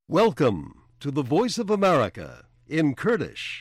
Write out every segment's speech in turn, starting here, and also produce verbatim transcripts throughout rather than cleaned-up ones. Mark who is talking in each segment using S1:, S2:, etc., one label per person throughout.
S1: Welcome to the Voice of America in Kurdish.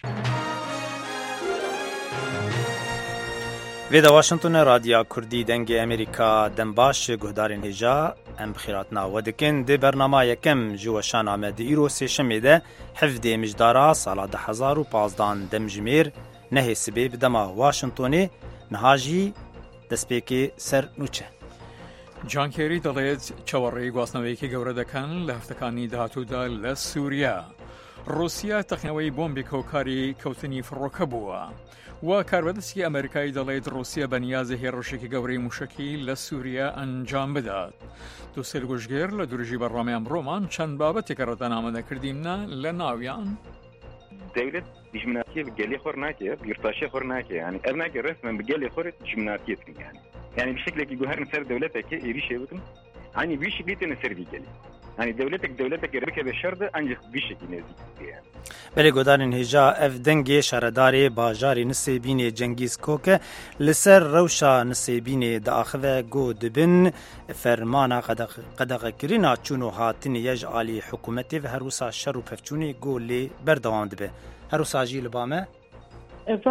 S2: ویدا واشنطن رادیا کردی دنگ امریکا دنباش گهدارین هجا ام بخیراتنا ودکن دی برنامه یکم جوشان آمد ایرو سی شمیده حفده مجدارا سالا ده هزار و پازدان دمجمیر نهی سبیب دما واشنطنی نهاجی دسپیکی سر نوچه.
S3: جان کێری دەڵێت چاوەڕێی گواستنەوەیەکی گەورە دەکەن لە هەفتەکانی داهاتوودا لە سووریا. رووسیا تەخنەوەی بۆمبێک هۆکاری کەوتنی فڕۆکە بووە و کاربەدەستی ئەمریکای دەڵێت رووسیا بەنیازە هێرشێکی گەورەی موشکی لە سووریا ئەنجام بدات. دووسێ گوژگێر لە دوورژی بەڕامی ئەمڕۆمان چەند بابەتێکە ڕەتەنامەدەکردیمە لە ناویان
S4: دولت دژمناتیە بگەلی خۆر ناکێ بیرتاشی خۆر ناکێ ینی ئەر ناکێ ڕێسمەن بگەلی خۆرت دژمناتیت ینی يعني بشكل يجوهر نسر دولتك يريش يبكم يعني بيش بيت نسر بيجلي يعني دولتك دولتك يربك بالشرط أنجح بيشكي نزيك يعني
S2: بله گودارین هجا اف دنگ شهرداری باجاری نسیبین جنگیز کوک لسر روشا نسیبین داخوه گو دبن فرمانا قدق کرینا چونو هاتین یج آلی حکومتی و هروسا شر و پفچونی گو لی بردوان دبه هروسا جی لبامه
S5: و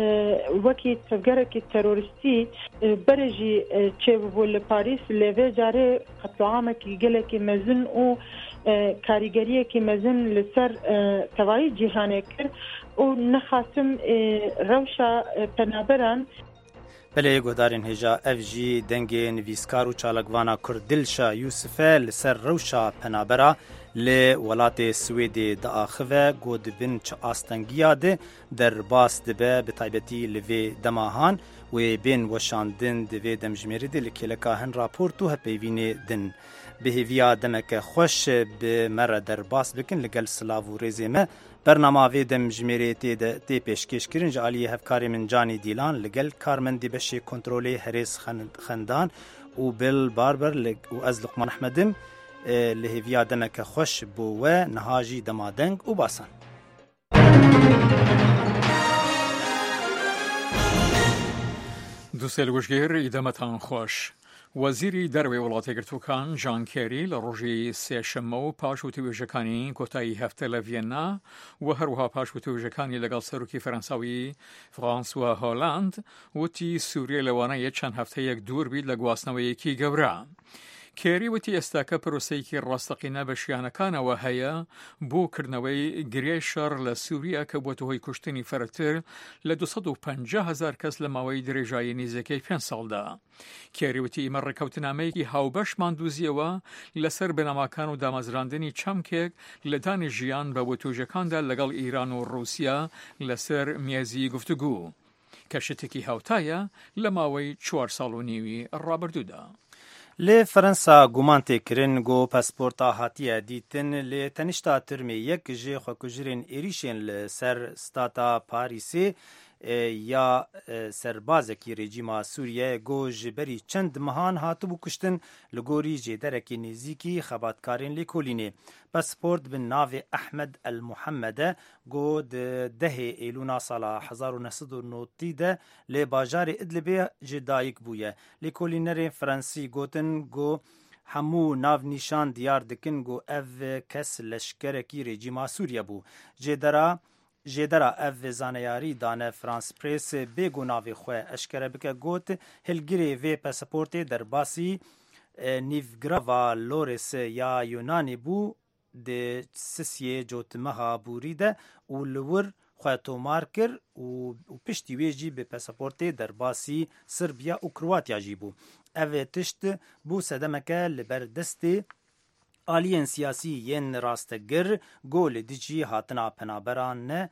S5: وەکی تەفگەرێکی تەرۆریستی بەرەژی چێبوو لە پاریس لێوێ جارێ قەتڵعامێکی گەلێکی مەزن و کاریگەریەکی مەزن لەسەر تەواوی جیهانێ کرد و نەخاسم ڕەوشە پەنابەران.
S2: بله گودارین هجا اف جی دنگ نویسکار و چالکوانا کرد دلشا یوسفه لسر روشا پنابرا لی ولات سویدی دا آخوه گود بین چه آستنگیا ده در باس دبه بطایبتی لوی دماهان و بین وشاندن دوی دمجمیری ده لکلکا هن راپورتو هپیوین دن بهویا دمک خوش به مره در باس بکن لگل سلاو و ریزیمه برنامه وی دمجمیری تی پیشکش کرن جالی هفکاری من جانی دیلان لگل کارمندی بشی کنترولی هریس خندان و بل باربر و از لقمان احمدم لهویا دمک خوش بو و نهاجی دمادنگ و باسن.
S3: دووسێ گوژگێر ئیدەمەتان خۆش. وەزیری دەروێ وڵاتیگرتووەکان ژان کێری لە ڕۆژی سێشەممە و پاش وتوێژەکانی کۆتایی هەفتە لە ڤێننا و هەروەها پاش وتوێژەکانی لەگەڵ سەرۆکی فەرەنساوی فرانسوا هۆلاند وتی سووریا لەوانەیە چەند هەفتەیەک دوور بیت لە گواستنەوەیەکی گەورە. کێری وتی ئێستاکە پرۆسەیەکی ڕاستەقینە بە شیانەکانەوە هەیە بۆ کردنەوەی گرێی شەڕ لە سووریا کە بووەتە هۆی کوشتنی فەرەتر لە دووسەد و پەنجا هەزار کەس لە ماوەی درێژایی نزیکەی پێنج ساڵدا. کێری وتی ئێمە ڕێکەوتنامەیەکی هاوبەشمان دۆزیەوە لەسەر بنەماکان و دامەزراندنی چەمکێک لە دانی ژیان بە وتوێژەکاندا لەگەڵ ئیران و رووسیا لەسەر مێزی گفتوگو کە شتێکی هاوتایە لە ماوەی چوار ساڵ و نیوی ڕابردوودا.
S2: لی فرنسا گومان تکرین گو پاسپورتا هاتیه دیتن لی تنشتا ترمی یک جی خوکجرین ایریشین لسر ستاتا پاریسی یا سربازکی رژیما سوریه گو جبری چند مهان هاتو بو کشتن لگوری جدرکی نزیکی خباتکارین لیکولینه. پاسپورت بن ناو احمد المحمد گو ده ایلونا سالا هزار و نهصد و نوتی ده لی باجار ادلبی جدایک بویه. لیکولینر فرانسی گوتن گو همو ناو نیشان دیار دکن گو او کس لشکرکی رژیما سوریه بو. جدرا جدرا اف زانیاری دانه فرانس پریس بگو ناوی خواه اشکره بکه گوت هلگیری وی پاسپورت در باسی نیوگراوا لورس یا یونانی بو ده سسیه جوتمها بوریده و لور خواه تومار کر و پشتی ویجی به پاسپورت در باسی سربیا و کرواتیا جی بو. او تشت بو سدمکه لبردستی آلیین سیاسی ین راستگر گول دیجی هاتنا پنابران نه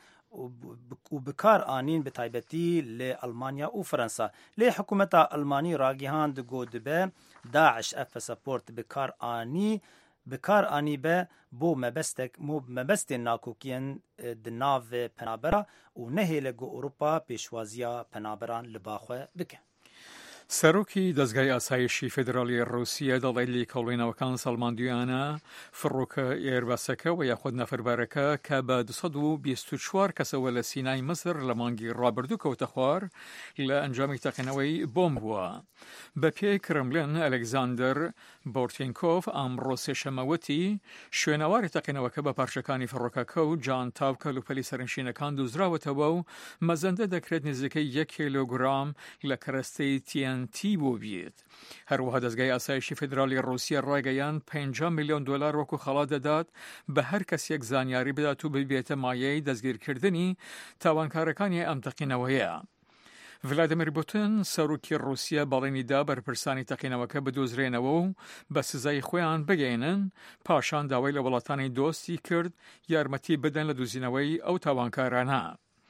S2: و بکار آنین به تایبتی لی آلمانیا و فرانسا. لی حکومت آلمانی راگیهاند گود به داعش اف پاسپورت بکار آنی بکار آنی به بو مبستک مو مبست ناکوکین دناو پنابرا و نهی لگو اروپا پیشوازیا پنابران لباخوه بکن.
S3: سەرۆکی دەزگای ئاسایشی فێدرالی ڕووسیە دەڵێت لیکۆڵینەوەکان سەڵماندویانە فڕۆکە ئێرباسەکە و یاخود نەفربارەکە کە بە دووسەد و بیست و چوار کەسەوە لە سینای مەسر لە مانگی ڕابردوو کەوتە خوار لە ئەنجامی تەقینەوەی بۆمب بووە. بە پێی کرملن ئەلێکزاندەر بۆرتینکۆف ئەمڕۆ سێشەمەوەتی شوێنەواری تەقینەوەکە بە پارچەکانی فڕۆکەکە و جان تاوکە لوپەلی سەرنشینەکان دۆزراوەتەوە و مەزەندە دەکرێت نزیکەی یەک کیلۆگرام لە کەرەستەی تیان تی بۆ بێت. هەروەها دەزگای ئاسایشی فێدرالی ڕووسیە ڕایگەیان پێنج میلیۆن دۆلار وەکو خەڵات دەدات بە هەر کەسێک زانیاری بدات و ببێتە مایەی دەستگیرکردنی تاوانکارەکانی ئەم تەقینەوەیە. ڤلادیمیر پوتین سەرۆکی ڕووسیا بەڵێنیدا بەرپرسانی تەقینەوەکە بدۆزرێنەوە و بە سزای خۆیان بگەێنن، پاشان داوای لە وڵاتانی دۆستی کرد یارمەتی بدەن لە دۆزینەوەی ئەو تاوانکارانە.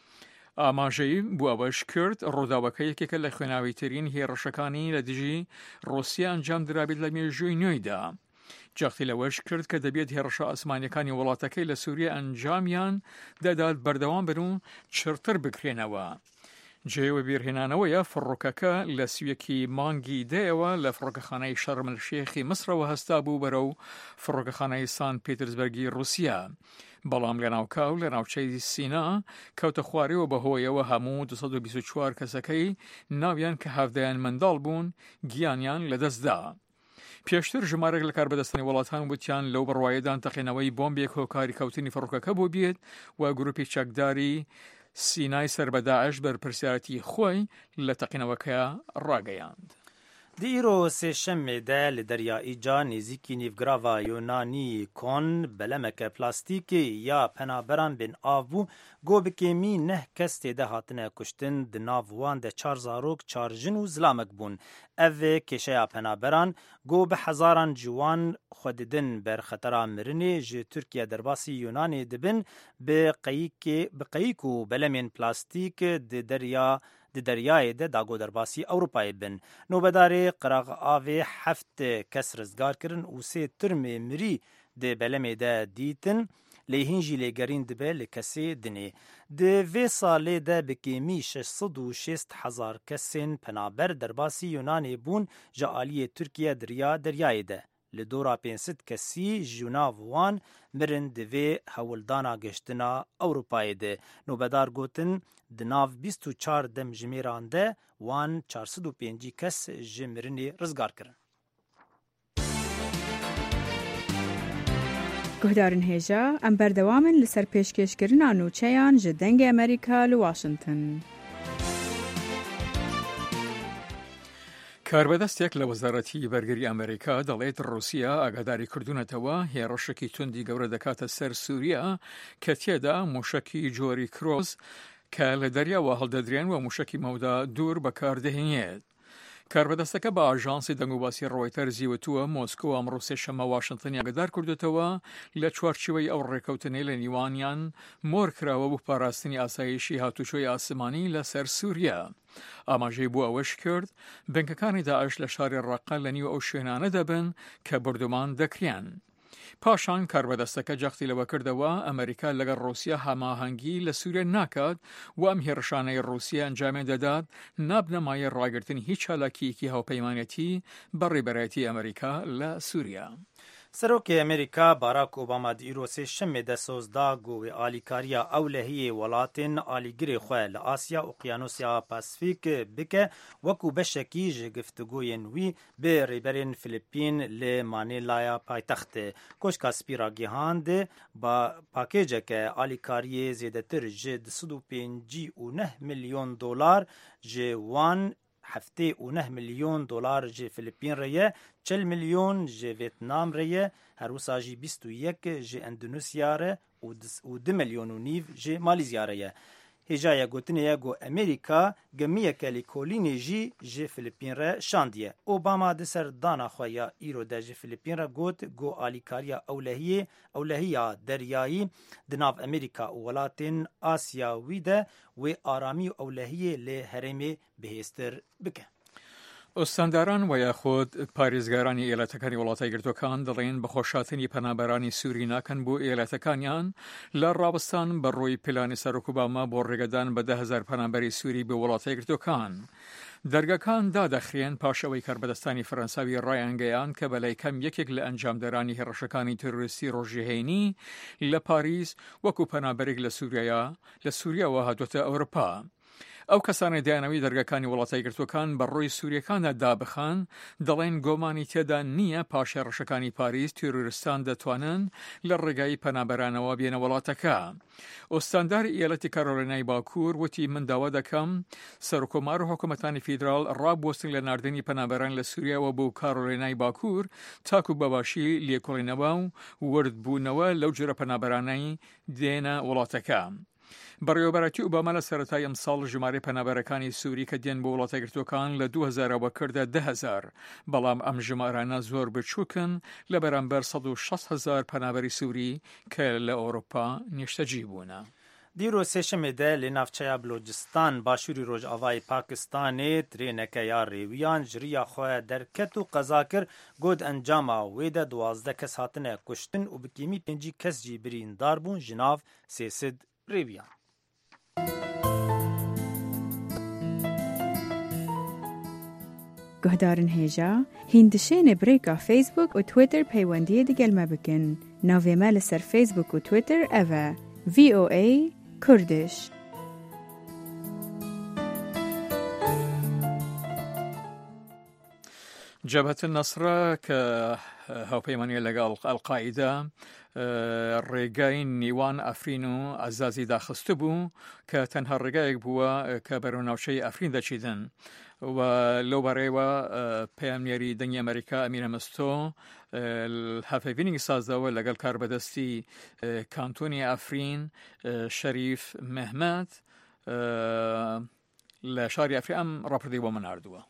S3: ئاماژەی بۆ ئەوەش کرد ڕووداوەکە یەکێکە لە خوێناویترین هێرشەکانی لە دژی ڕووسیا ئەنجام درابێت لە مێژووی نوێیدا. جەختی لەوەش کرد کە دەبێت هێرشە ئاسمانیەکانی وڵاتەکەی لە سووریا ئەنجامیان دەدات بەردەوام بن و چرتر بکرێنەوە. جێوە بیرهێنانەوەیە فڕۆکەکە لە سویەکی مانگی دەیەوە لە فڕۆکەخانەی شەرمەلشێخی مسرەوە هەستا بوو بەرەو فڕۆکەخانەی سان پێترزبەرگی رووسیا. بەڵام لە ناوکاو لە ناوچەی سینا کەوتە خوارەوە بەهۆیەوە هەموو دووسەد و بیست و چوار کەسەکەی ناویان کە هەفتەیان منداڵ بوون گیانیان لەدەستدا. پێشتر ژمارەك لە کاربەدەستنی وڵاتان وتیان لەو بڕوایەدان تەقینەوەی بۆمبێک هۆکاری کەوتنی فڕۆکەکە بۆ بێت و گروپی چەکداری سینای سەربەداعش بەرپرسیارەتی خۆی لە تەقینەوەکە ڕاگەیاند.
S2: دیرۆ سێشەمێدە لە دەریاییجا نێزیکی نیڤگراڤا یۆنانی کۆن بەلەمەکە پلاستیکی یا پەنابەران بێن ئاو بوو گۆ بکێمی نەه کەس تێدە هاتنە کوشتن di nav wan de çar zarok çar jin û zilamek bûn. Ev vê kêşeya penaberan got bi hezaran ciwan xwe didin berxetera mirinê ji Tirkiye derbasî Yunanê dibin bi qeyîk û belemên plastîk di derya di deryayê de dago derbasî Ewropayê bin. Nobedarê Qirağavê heft kes rizgar kirin û sê tirmê mirî di belemê de dîtin. Lêhîn jî lêgerîn dibe li kesê dinê. Di vê salê de bi kêmî şeş sed û şêst hezar kesên penaber derbasî Yunanê bûn ji aliyê Tirkiye diriya deryayê de. Li dora pênc sed kesî ji nav wan mirin di vê hewildana geştina Ewropayê de. Nobedar gotin di nav bîst û çar dem jimêran de wan çar sed û pêncî kes ji mirinê rizgar kirin.
S6: گهدارن هێژا ئەم بەردەوامن لەسەر پێشکەشکردنا نوچەیان ji dengê Amerîka li Washington.
S3: کاربەدەستێک لە وەزارەتی بەرگری ئەمریکا دەڵێت رووسیا ئاگاداری کردوونەتەوە هێرشێکی توندی گەورە دەکاتە سەر سووریا کە تێدا موشەکی جۆری کرۆز کە لە دەریاوە هەڵدەدرێن و موشەکی مەودا دوور بەکاردەهێنێت. کاربەدەستەکە بە ئاژانسی دەنگوباسی ڕۆیتەر زیوتووە مۆسکۆ ئەمڕۆ سێشەمە واشنگتن ئاگادار کردوێتەوە لە چوارچوەی ئەو ڕێکەوتنەی لە نیوانیان مۆر کراوە بۆ پاراستنی ئاسایشی هاتوچۆی ئاسمانی لەسەر سووریا. ئاماژەی بۆ ئەوەش کرد بنکەکانی داعش لە شاری ڕەقە لە نیو ئەو شوێنانە دەبن کە بردومان دەکرێن. پاشان کاربەدەستەکە جەختی لەوە کردەوە ئەمریکا لەگەڵ رووسیا هەماهەنگی لە سووریا ناکات و ئەم هێرشانەی رووسیا ئەنجامیان دەدات نابنەمایە ڕاگرتنی هیچ چالاکیەکی هاوپەیمانەتی بەڕێبەرایەتی ئەمریکا لە سووریا.
S2: سەرۆکی ئەمریکا باراک ئۆباما دیرۆ سێشەمێدە سۆزدا گۆوێ ئالیکاریە ئەولەهیە وڵاتên alîgirê xwe li Asya Oqyanusya Pasifîk bike wekû beşekî ji giftugûyên wî bi rêberên Filîpîn li Manîlaya paytextê. Koşka Spîra gihand pakêceke alîkariyê zêdetir ji di sed û pêncî û neh milyon dolar ji wan heftê û neh milyon dolar ji Filîpîn re ye, çil milyon ji Vêtnam re ye, her wisa jî bîst û yek ji Endonêsya re û du milyon û nîv ji Malîzya re ye. Hêjaya gotinê ye got Amerîka gemiyeke lîkolînê jî ji Filîpîn re şandiye. Obama di ser dana xwe ya îro de ji Filîpîn re got got alîkariya ewlehiyê ewlehiya deryayî di nav Amerîka û welatên Asya wî de wê aramî û ewlehiyê lê herêmê bihêztir bike.
S3: ئۆستانداران و یاخود پارێزگارانی ئێلاتەکانی وڵاتە یەکگرتووەکان دەڵێن بەخۆشاتنی پەنابەرانی سووری ناکەن بۆ ئێلاتەکانیان لە ڕابستان بە ڕۆی پلانی سەرۆک ئۆباما بۆ ڕێگەدان بە ده هەزار پەنابەری سووری بە وڵاتە یەکگرتووەکان. دەرگەکان دادەخرێن پاشەوەی کاربەدەستانی فەرەنساوی ڕایانگەیان کە بەلای کەم یەکێک لە ئەنجامدەرانی هێرشەکانی تروریستی ڕۆژیهێنی لە پاریس وەکو پەنابەرێک لە سووریایا لە سووریاوە هاتوۆتە ئەوروپا. ئەو کەسانی دایانەوەی دەرگەکانی وڵاتە یەکگرتووەکان بەڕۆی سووریەکاندا دابخان دەڵێن گۆمانی تێدا نییە پاش هێرشەکانی پاریس تروریستان دەتوانن لە ڕێگای پەنابەرانەوە بێنە وڵاتەکە. ئۆستانداری ئیالەتی کارۆلینای باکوور وتی من داوا دەکەم سەرۆکۆمار و حکوومەتانی فیدرال ڕابوەستن لە ناردنی پەنابەران لە سووریاوە بۆ کارۆلینای باکوور تاکو بەباشی لێکۆڵینەوە و وردبوونەوە لەو جۆرە پەنابەرانەی دێنە وڵاتەکە. بەڕێوەبەرەتی ئوباما لە سەرەتای ئەمساڵ ژمارەی پەنابەرەکانی سووری کە دێن بۆ وڵاتە یەکگرتووەکان لە دوو هەزارەوە کردە ده هەزار، بەڵام ئەم ژمارانە زۆر بچووکن لە بەرامبەر سەد و شەست هەزار پەنابەری سووری کە لە ئەوروپا نیشتەجی بوونە.
S2: دیرۆ سێشەمێدە لە ناوچەیە بلوچستان باشووری ڕۆژئاوای پاکستانê ترێنەکەیا ڕێویان ژریya xwe derket û qeza kir got encama wê de duwazde kes hatine kuştin û bi kêmî pêncî kes jî birîndar bûn ji nav sêsid rêviyan.
S6: Guhdarin hêja hîn dişêne birêka Facebook û Twitter peywendiyê digel me bikin. Navê me li ser Facebook û Twitter ev e V O A Kurdish.
S3: جبهة النصرة کە هاوپەیمانیە لەگەڵ ئەڵقاعیدا ڕێگای نیوان ئەفرین و ئەزازی داخست بوو کە تەنها ڕێگایەک بووە کە بەرەو ناوچەی ئەفرین دەچیدن و لەو بەڕێوە پەیامنێری دەنگی ئەمریکا ئەمینە مەستۆ هەفەیڤینینگی سازداوە لەگەڵ کاربەدەستی کانتۆنی ئەفرین شەریف مەحمەد لە شاری ئەفرین ئەم ڕاپردەی بۆ من ناردووە.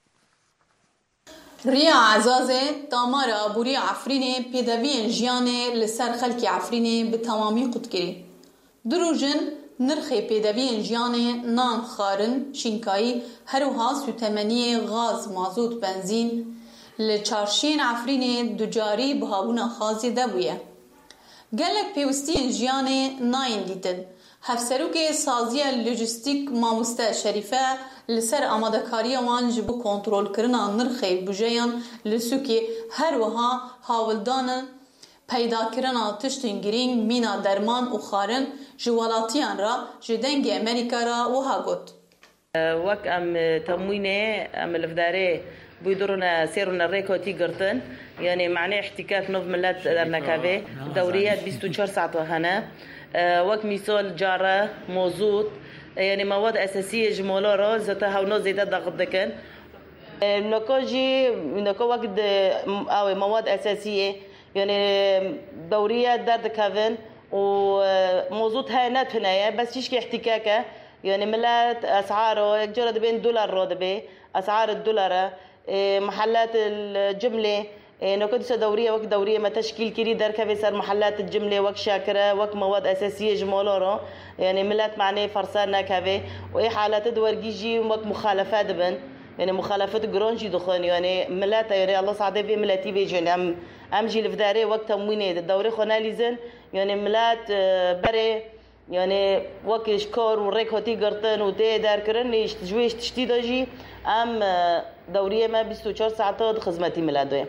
S7: ریا عزازê damara abûriya Efrînê pêdeviyên jiyanê li ser xelkê Efrînê bi temamî qutkirî. Du rojin nirxê pêdeviyên jiyanê nan, xarin, şînkayî herwiha sûtemeniyê gaz, mazût, benzîn li çarşiyên Efrînê ducarî bihabûna xazê de bûye. Gelek pêwîstiyên jiyanê nayên dîtin. Hevserokê saziya lojîstîk mamoste Şerîfe li ser amadekariya wan ji bo kontrolkirina nirxê bujeyan li Sûkê her wiha hawildanin peydakirina tiştên girîng, mîna derman û xarin ji welatiyan re ji dengê Amerîka re wiha got.
S8: Wek em temwînê em li vdarê bûyduruna sêrûna rêkotî girtin, yanî meعنê ihtikak nov millet dernekeve dewriyet bîst û çar saet hene. وەک میسۆل جارە مۆزوت یعنی مواد ئەساسیە ji mola re zeta hewno zêde daqit dikin. Noko jî noko wek ew مواد ئەساسiyê yani dewriye derdikevin û mozût heye ne tune ye bes hîçkî ihtikak e yani millet esعارو yek cara dibên dolar ro dibe esعار الدولار محلات الجملة نوكو ديسا دورية وك دورية ما تشكيل كيري دركبي سر محلات الجملة وك شاكرة وك مواد أساسية جمالورو يعني ملات معني فرسان ناكافي وإي حالات دورجيجي وك مخالفات بن يعني مخالفات جرونجي دخان يعني ملات يعني الله سعدي في ملاتي بيجي أم أم جي لفداري وقت تمويني الدوري خناليزن يعني ملات بري يعني وكش كور وريك هوتي قرطن وتي دار كرن يشتجويش تشتيداجي أم دورية ما بيست و چهار ساعات خدمتي ملادوية.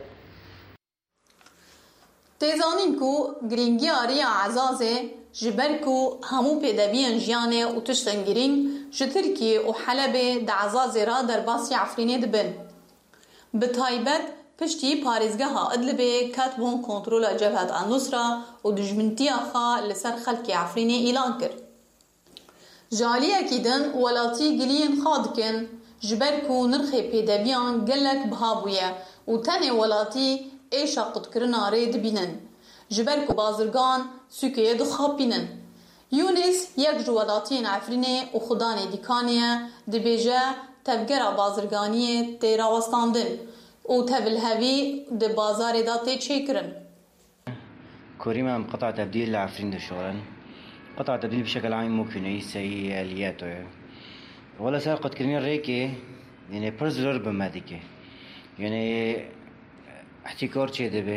S7: تێزانین ku girîngiya rêya Ezazê ji ber ku hemû pêdeviyên jiyanê û tiştên girîng ji Tirkiye û Helebê di Ezazê re derbasî Efrînê dibin. Bi taybet piştî parêzgeha Idlibê ketbûn kontrola Cebhet an-Nusra û dijmintiya xwe li ser xelkê Efrînê îlan kir. Ji aliyekî din welatî giliyên xwe dikin ji ber ku nirxê pêdeviyan gelek biha bûye û tenê welatî êşa qutkirina rê dibînin ji ber ku bazirgan Sûkeyê dixapînin. Yûnîs yek ji welatiyên Efrînê û xudanê dîkanê ye dibêje tevgera bazirganiyê tê rawestandin û tevlihevî di bazarê da tê çêkirin.
S9: كوريما قطع تبديل لعفرين الشغلان قطع تبديل بشكل عام ممكن يسوي آلياته ولا صار قد كرني ريكي يعني برزلر بماديكي يعني احتكار چه دبه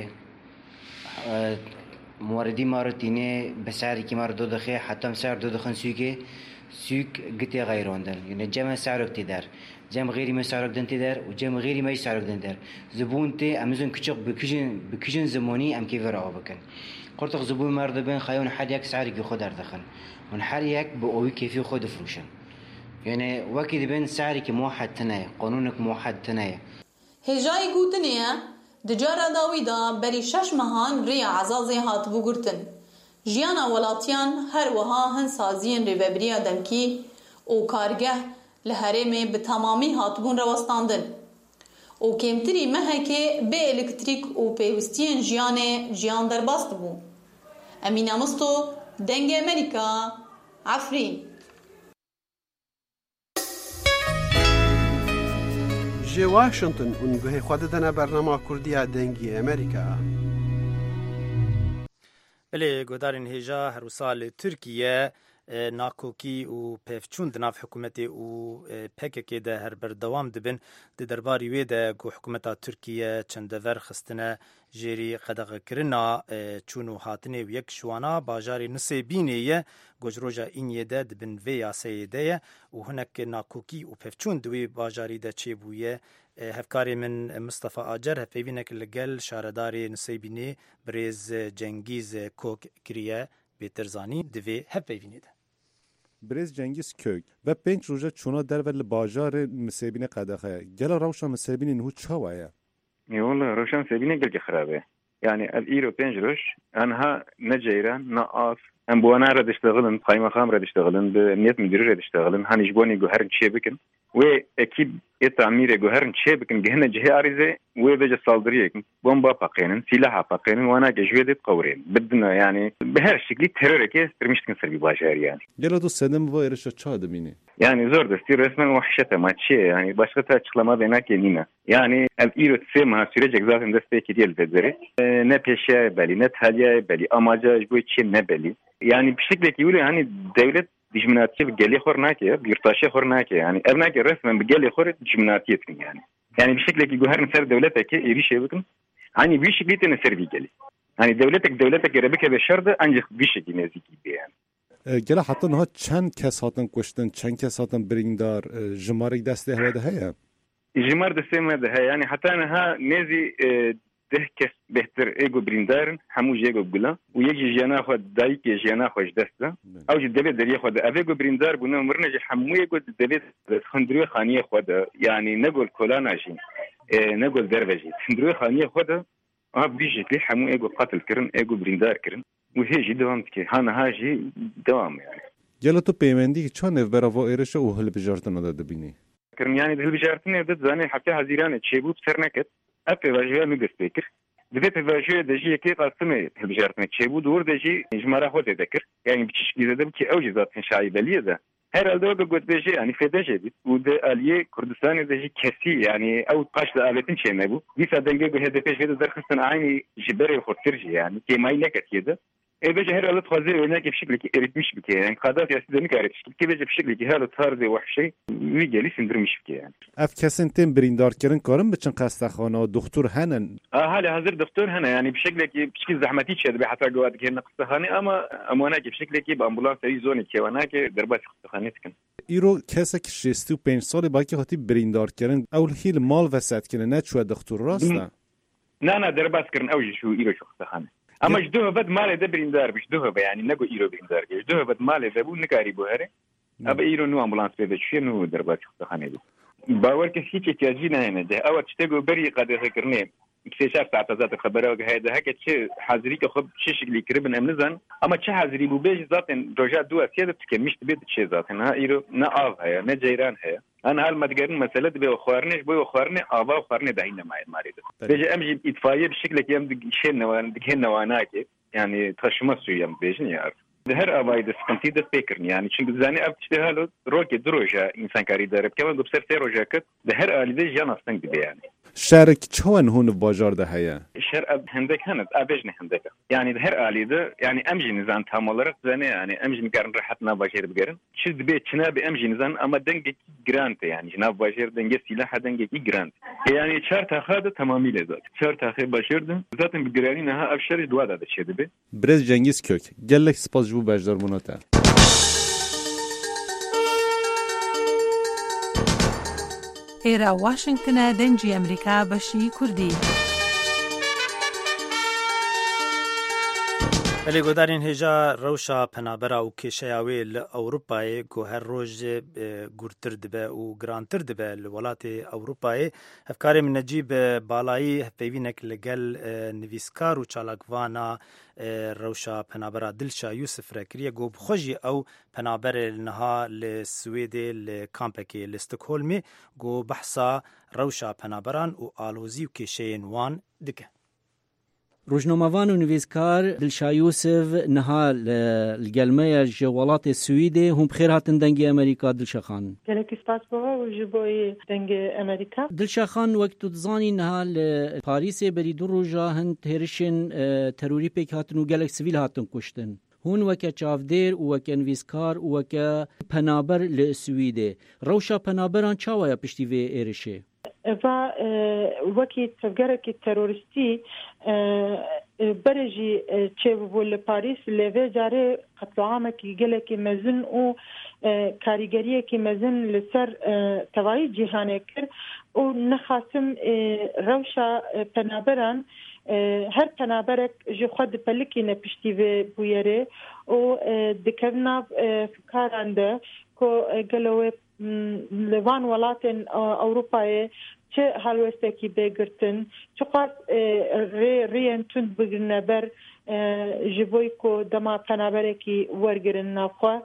S9: موردی مارتینه بسعری که مار دو دخه حتی مسعر دو دخن سوی که سوق قتي غيروندن يعني جمع سعرك تدار جمع غيري ما سعرك دن تدار وجمع غيري ما سعرك دن تدار زبون تي أمازون كتشق بكيجن بكيجن زماني أم كيف رأوا بكن قرطق زبون مرد بين خيون حد يك سعرك يخد أردخن ونحريك بقوي كيف يخد فروشن يعني وكيد بين سعرك موحد تنايا قانونك موحد تنايا
S7: هجای گوتنیه دجارا داویدا بری شش مهان ری عزازی هات بگرتن. جیانا ولاتیان هر وها هن سازین ری ببریا دمکی او کارگه لحرمه به تمامی هاتبون روستاندن. او کمتری مهکه به الکتریک و پیوستین جیان جیان در باست بو. امین مستو دنگ امریکا عفرین.
S10: جي واشنطن ونگوه خودتنا برنامه کردی دنگی امریکا.
S2: بله گودارین هجا هر سال ترکیه ناکوکی و پفچون دناف حکومتی و پککی ده هر بردوام دبن ده درباری وی ده گو حکومتا ترکیه چندور خستنه جیری قدغ کرنا چونو هاتنه و یک شوانا باجاری نسیبینه گوجروجا اینیه ده دبن وی یاسه ده و هنک ناکوکی و پفچون دوی باجاری ده چه بویه هفکاری من مصطفى آجر هفیبینک لگل شارداری نسیبینه بریز جنگیز کوک کریه بترزانی دوی هفیبینه ده
S11: برز جنگیز کوک و پنج روزه چونا در ول باجار مسیبین قدخه گل روشا مسیبین نهو چاوایه
S4: والله روشا مسیبین گل خرابه يعني الإيرو بنج روش أنها نجيران نقاف أم بوانا رد اشتغلن قايمة خام رد اشتغلن بمية مدير رد اشتغلن هنيش بوني جوهرن شيبكن وأكيد التعمير جوهرن شيبكن جهنا جهة عريزة وبيجي صالدريك بومبا باقينن سلاح باقينن وانا جويدة قورين بدنا يعني بهالشكل تروريكي ترميش تنسر بباشار يعني
S11: جلدو سدم وإرشة چاد ميني
S4: يعني زور دستي رسما وحشته ما تشي يعني باشقتها تشخلما بيناك ينينا يعني الإيرو تسيمها سوريجك ذاتن دستيكي ديال فيدري نه پیشه بلی نه تحلیه بلی آماجه جبوی چی نه بلی يعني بشكل كيولي يعني الدولة دجمناتية بقالي خور ناكي بيرتاشي خور ناكي يعني أبناكي رسما بقالي خور دجمناتية يعني يعني بشكل كي جوهر نسر دولتك يبيش يبكن يعني بشكل تنسر بيقالي يعني دولتك دولتك ربك بشرط أنجح بشكل نزيكي بيان
S11: گله حتی نه چند کس هاتن کشتن چند کس هاتن بریندار جمارک دسته هوا ده هیا
S4: جمار دسته ما ده هیا يعني حتى أنا نزي ده کس بهتر ایگو بریندارن همو جیگو بگلا و یکی جانا خود دایی که جانا خوش دسته او جی دبی دری خود اویگو بریندار بونه مرنه جی همو ایگو دبی خندروی خانیه خود یعنی نگول کلانا جی نگول دروجی خندروی خانیه خود آب بیشی که همو ایگو قتل کرن ایگو بریندار کرن و هیچی دوام که هانا هاجی دوام يعني
S11: گله تو پیوندی که چون اف برا و ایرش او هل بجارتن داده بینی
S4: کرن یعنی هل بجارتن داد زنی حتی هزیران چیبوب سر نکت أبي واجهة مدرسيكر دفعت واجهة دجية كي قاسمة بجارتنا تشيبو دور دجي جمارة خود ذكر يعني بتشكي ذا بكي أوجي ذات شعبي بليه ذا هر الدوق قد بيجي يعني في دجي وده آلية كردستان دجي كسي يعني أو قاش لآلتين شيء ما بو بيسا دنجي هذا بيش هذا درخصن عيني جبري خورترجي يعني كي ما يلقت يده إيه بيجي هر الألت خازي هناك بشكل كي إريتمش بكي يعني قادات ياسيد نكارتش كي بيجي بشكل كي هالو تارزي وحشي ويجي سندرمش بكي يعني
S11: اف کسین تیم بریندار کردن کارم بچن قصدخانه و دکتر هنن
S4: اه حالی حاضر دکتر هنه يعني بشكل كي بشكل زحمتي شد به حتى جواد كي قصدخانه اما امانه كي بشكل كي بامبولانس ای زونی که وانا که درباس قصدخانه تکن
S11: ایرو کسی که شصت و پنج سال باقی هاتی بریندار کردن اول هیل مال وسط کنه نه چو دکتر راست نه
S4: نه نه درباس کردن اوجی شو ایرو شو قصدخانه اما جدوه بد مال ده بریندار بجدوه يعني نگو ایرو بریندار جدوه بد مال ده بو نکاری بوهره اب ایرو نو امبولانس به چه نو درباس قصدخانه دي باور که هیچ احتیاجی نه ده اول تشتغل بری قد ذکرنی بسیار ساعت از خبره و هذا هک چه حاضری که خب چه شکلی کربن امنزن اما چه حاضری بو بیج ذاتن روجا دو اسیاد تکمیش بید چه ذاتن ها ایرو نه آب هيا نه جیران هيا انا هل مدگرن مساله به خوارنش بو خوارنه آبا خوارنه دهینه ماید مارید بیج امجی اتفاقیه بشکل که ام دگه نوان دگه نواناکه يعني تشمس سويم بيجن يعرف ده هر أباي ده سكنتي ده بيكرني يعني شنو زاني أبتشتها له روكي دروجة إنسان كاري دارب كمان قبصر سيروجة كت ده هر آلي ده جانا استنق بي يعني
S11: شارك چون هون باجار ده هيا
S4: شر أب هندك هند أبيجن هندك يعني ده هر آلي ده يعني أمجي نزان تامولرق زاني يعني أمجي مقارن رحتنا باجير بقرن شد بيت شنا بأمجي نزان أما دنجي جرانت يعني جناب باجير دنجي سلاح دنجي جرانت يعني شرط أخذ تمامي لذات شرط أخذ باجير ده ذات بقراني نها أبشر دوا ده شيء ده
S11: برز جنگیز کوک گلک سپاس جو بجدار مناته
S12: ئێرە واشنگتنە دەنگی ئەمریکا بەشی کوردی.
S2: بەلێ گۆدارین هێژا ڕەوشە پەنابەرا و کێشەیاوێ لە ئەوروپایە گۆ هەر ڕۆژ گورتر دبە و گرانتر دبە لە وڵاتی ئەوروپایە هەفکارێ من نەجیب باڵایی هەپەیوینێک لەگەل نویسکار و چالاکڤانە ڕەوشە پەنابەرا دلشا یوسف رەکریە گۆ بخۆژی ئەو پەنابەرێ نەها لە سوێدێ لە کامپێکێ لە ستکهۆلمێ گۆ بەحسا ڕەوشە پەنابەران و ئالۆزی و کێشەیەن وان دکە.
S13: روزنامه‌وان و نویسکار دلشا یوسف نها الگلمه جوالات سویده هم بخیر هاتن دنگ امریکا. دلشا خان
S5: گلکی سپاس بوا و جبوی دنگ امریکا.
S13: دلشا خان وقت تزانی نها پاریس بری دو روزا هند هرشن تروری پیک هاتن و گلک سویل هاتن کشتن. هون وکه چافدیر و وکه نویسکار و وکه پنابر لسویده. روشا پنابران چاویا پشتی وی ایرشه؟
S5: و وەکی تەفگەرێکی تەرۆریستی بەرەژی چێبوو لە پاریس لێوێ جارێ قەتڵعامێکی گەلێکی مەزن و کاریگەریەکی مەزن لەسەر تەواوی جیهانێ کرد و نەخاسم ڕەوشە پەنابەران هەر پەنابەرێک ji xwe dipellikîne piştî vê bûyerê û dikevna fikaran de ku gelo wê li van welatên Ewropayê çi helwestekî bêgirtin çi qas rê rêyên tund bigirine ber ji bo ku dema penaberekî wergirin navxwe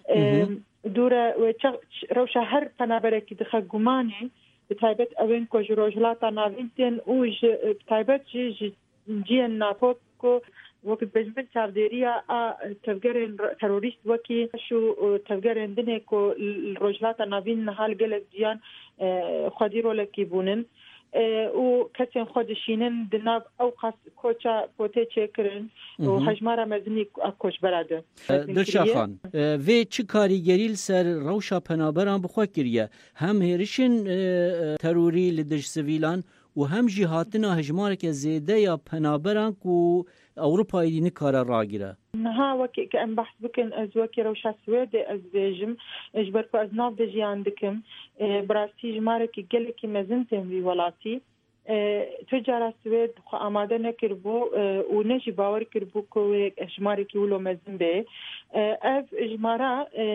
S5: dûre rewşa her penaberekî dixe gumanê bi taybet evên ku ji rojhilata navîn tên û ji bi taybet jî ji ciyên navxwe ku وەکت بەجمن چاودێریە تەفگەرێن تەرۆریست وەکی و تەفگەرێن دنێک و ڕۆژهاتە ناوین نەهال گەلێک جیان خودی ڕۆلێکی بوونن و کەسێن خۆ دشینن دناو ئەو قاس کۆچە پۆتێ چێکردن و هەژمارە مەزنی کۆچ بەرادە.
S13: دلشا خان vê çi karîgerî li ser rewşa penaberan bi xwe kiriye hem hêrişên terorî li dij sivîlan û hem jî hatina hejmareke zêde ya penaberan ku Avrupayê nikare ragire.
S5: Niha wekî ki em behs bikin ez wekî rewşa Swêdê ez bêjim ji ber ku ez nav de jiyan dikim bi rastî jimarekî gelekî mezin tên vî welatî tu cara Swêd xwe amade nekiribû û ne jî bawer kiribû ku wê jimarekî wilo mezin bê ev jimara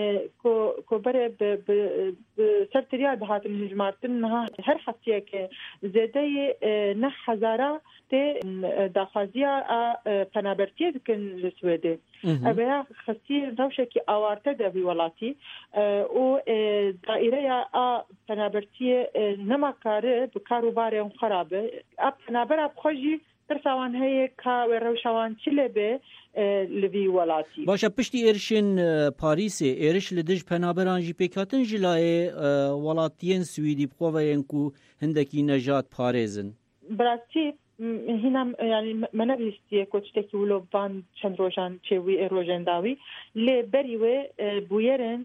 S5: ku berê bi sertiriya dihatin hijmartin niha her hefteyekê zêdeyê neh hezara tê daxwaziya penabertiye dikin li Swêdê. Eveya xestî rewşekî awarte de vî welatî û daîreya a penabertiyê nemakare bi karûbarên xwe ra be. A penabera xwe jî tirsawan heye ka wê rewşawan çi lê be li vî welatî.
S13: Başa piştî êrişên Parîsê êriş li dij penaberan jî pêkhatin ji layê welatiyên Swîdî bi xwe veyên ku hindekî nejat parêzin.
S5: Bi rastî هینم یعنی منە ویستیە کۆچتێکی ولۆبان چەند ڕۆژان چێوی ڕۆژێن داوی لێ بەری وێ بویەرن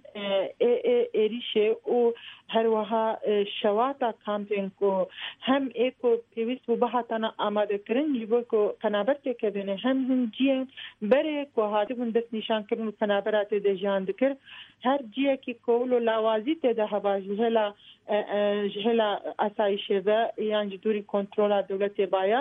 S5: ئێریشێ و هەروەها شەواتە کامپێنگ و هەم ئێک و پێویست بوو بەهاتانە ئامادەکردن ji bo ku penaber têkevîne hem hin ciyên berê ku hatibûn dest nîşankirin û penabera tê de jiyan dikir her ciyekî ku wilo lawazî tê de heba ji hêla ji hêla asayişê ve yan ji dûrî kontrola dewletê baya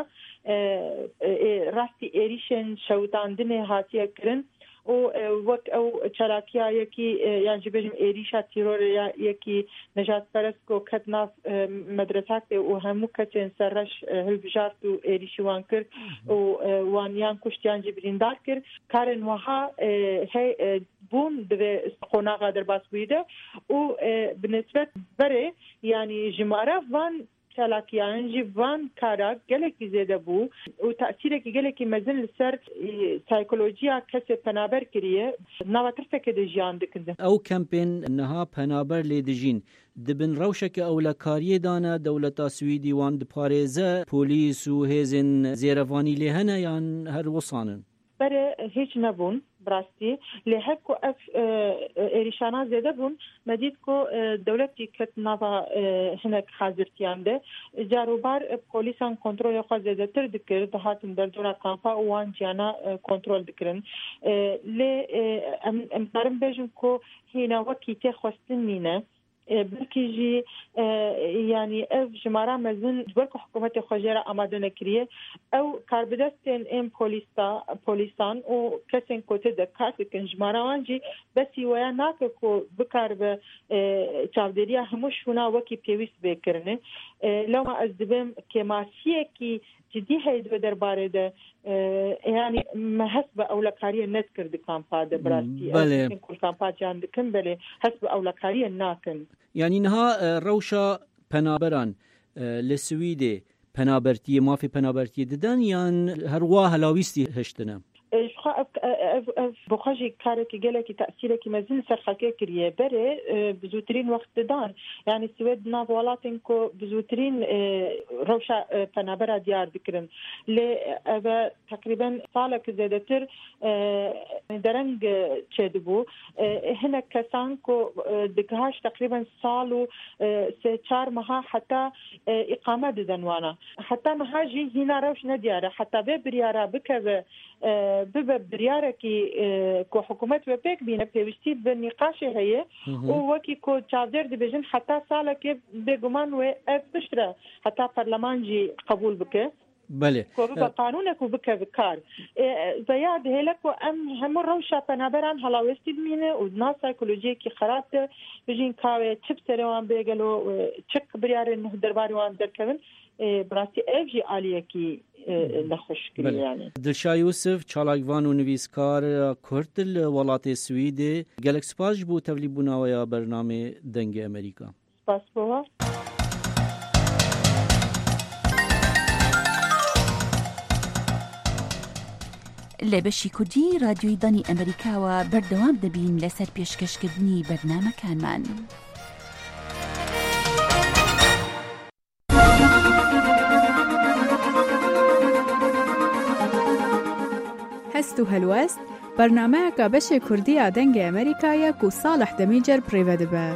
S5: rastî êrişên şewitandinê hatiye kirin û wek ew çalakiya yekî yan jî bêjim êrîşa tîrorê yekî nejatperest ku ket nav medresekê û hemû kesên serreş hilbijart û êrîşî wan kir û wan yan kuşt yan jî birîndar kir karên wiha hey bûn divê qonaxa derbasbûyî de û bi nisbet berê yanî jimara van çalakiyan jî van kara gelekî zêde bû û tesîrekî gelekî mezin li ser psikolojiya kesê penaber kiriye nava tirsekê de jiyan dikin.
S13: Ew kempên niha penaber lê dijîn dibin rewşeke ewlekariyê dane dewleta Swîdî wan diparêze polîs û hêzên zêrevanî lê hene yan her wisanin.
S5: Berê hiç nebûn براستی لی هر کو اف ایریشانا زده بون مدید کو دولتی کت نوا هنک حاضرتیان ده جاروبار پولیسان کنترل خو زده تر دکر ده هاتن در دورا کامپا وان جانا کنترل دکرن لی ام امترم بجم کو هینا وکی ته خوستن نینه برکی جی یعنی اف جمارا مزن برک حکومت خجره آماده نکریه او کاربدستن ام پولیسا پولیسان او کسین کوته د کارت کن جمارا وانجی بسی ویا ناکه کو بکار به چاودریا همشونا وکی پیویس بکرنه لو ما از دبم که ماسیه کی جدی هید و درباره ده یعنی حسب اولکاری نت کرد کامپاد براستی
S13: بله
S5: کل کامپاد جان دکن بله حسب اولکاری ناکن
S13: یعنی نها روشا پنابران لسویده پنابرتی مافی پنابرتی ددن یان هر واه هلاویستی هشتنه
S5: شخا بخواجی کاری که گله که تأثیری که مزین سرخکه کریه بره بزودترین وقت دادن یعنی سوید ناوالاتین که بزودترین روشا پنابرا دیار بکرن لی اوه تقریبا ساله که زیده تر درنگ چه دبو هنه کسان که دگهاش تقریبا سالو سه چار ماه حتی اقامه دادن وانا حتی مها جی هینا روش ندیاره حتی به بریاره بکوه ببه بریاره کی کو حکومت و پک بینه پیوستی به نقاش هي او وکی کو چادر دی بجن حتی ساله که بگمان و ابشره حتی پارلمان جی قبول بکه
S13: بله
S5: کو به قانون کو بکه بکار زیاد هلکو ام هم روشا پنابران هلاوستی بینه او نا سایکولوژی کی خراب ده بجین کاوه چپ سروان بگلو چک بریاره نه درباری وان درکن براستی افجی عالیه کی نخوش کری یعنی
S13: دلشا یوسف چالاکوان و نویسکار کرد ولات سوید گلک سپاس بو تولی بوناویا برنامه دنگ امریکا
S5: سپاس بوا
S14: لبشی کردی رادیوی دانی امریکا و بردوام دبین لسر پیشکشکردنی برنامه کان من
S6: هست و هلوست برنامه که بشه کردی آدنگ امریکایی که صالح دمیجر پریوه دبه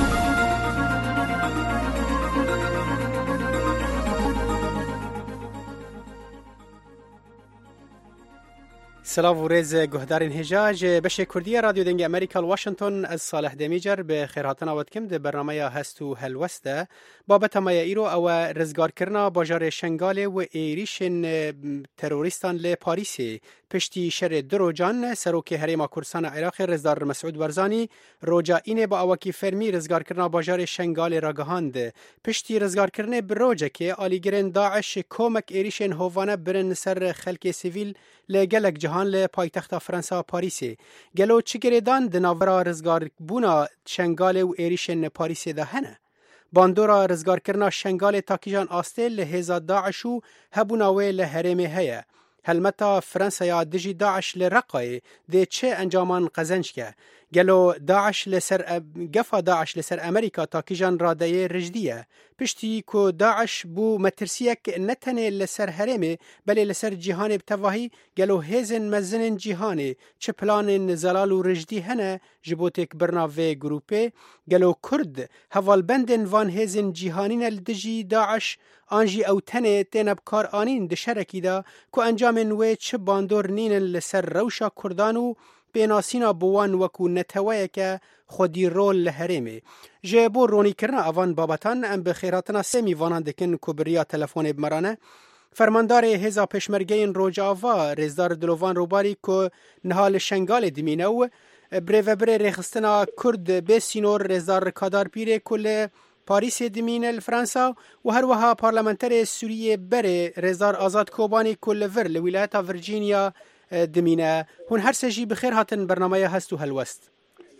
S15: سلام و ریز گهدارین هجاج بشه کردی رادیو دنگ امریکا واشنطن از صالح دمیجر به خیراتن آود کم ده برنامه هست و هلوسته بابت ما ایرو او رزگار کرنا باجار شنگال و ایریشن تروریستان ل پاریسی پشتی شر دروجان سروک هریما کورسان عراق رزدار مسعود ورزانی روجا اینه با اواکی فرمی رزگار کرنا باجار شنگال راگهاند پشتی رزگار کرنه بروجه که آلیگرن داعش کومک ایریشن هوانه برن سر خلک سیویل لگلک جهان ل پایتخت فرانسه پاریسی گلو چگریدان دناورا رزگار بونا شنگال و ایریشن پاریسی ده هنه باندورا رزگار کرنا شنگال تاکیجان آسته لهزا داعشو هبوناوی لحرمه هیا هلمتا فرانسا یا دجی داعش لرقای ده چه انجامان قزنج که گلو داعش لسر گفا داعش لسر امریکا تاکیجان راده رجدیه پشتی کو داعش بو مترسیک نتنه لسر حرمه بلی لسر جهان بتواهی گلو هزن مزن جهانی چه پلان زلال و رجدی هنه جبوتک برناوه گروپه گلو کرد حوال بندن وان هزن جهانین لدجی داعش آنجی او تنه تنب کار آنین دشرکی دا که انجام نوی چه باندور نین لسر روشا کردانو بیناسینا بوان وکو نتوایه که خودی رول لحرمه جبو رونی کرنا اوان بابتان ام بخیراتنا سمی وانان دکن کبریا تلفون بمرانه فرماندار هزا پشمرگین روجاوا رزدار دلوان روباری که نهال شنگال دمینو بره بره رخستنا کرد بسینور رزدار رکادار پیره کل پاریس دمین الفرانسا و هر وها پارلمانتر سوریه بره رزدار آزاد کوبانی کل ور لولایت ورجینیا دمینه هون هر سجی بخیر هاتن برنامه هست و هلوست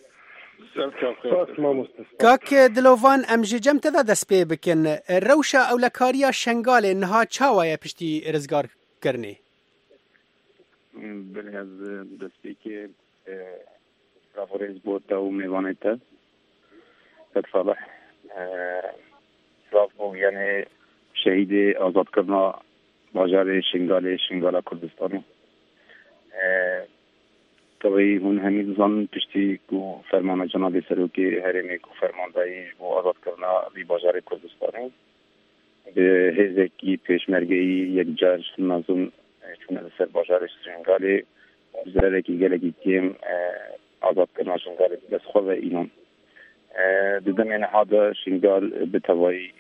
S15: کاک دلوان ام جم تدا دست پی بکن روشا اولکاریا شنگال نها چاوایه پشتی رزگار کرنی
S4: بله از دست پی که رافورز بود و میوانه تا صالح صلاف بو یعنی شهید آزاد کرنا باجار شنگال شنگال کردستانو طبعی هون همین زن پشتی کو فرمان جناب سروکی هرمی کو فرماندهی و آزاد کردن بی بازار کردستان به هزه کی پیشمرگی یک جاج نظم چون سر بازار شنگالی زره کی گلگی تیم آزاد کردن شنگالی بس خود ایران دزمین هذا شنقال بتوای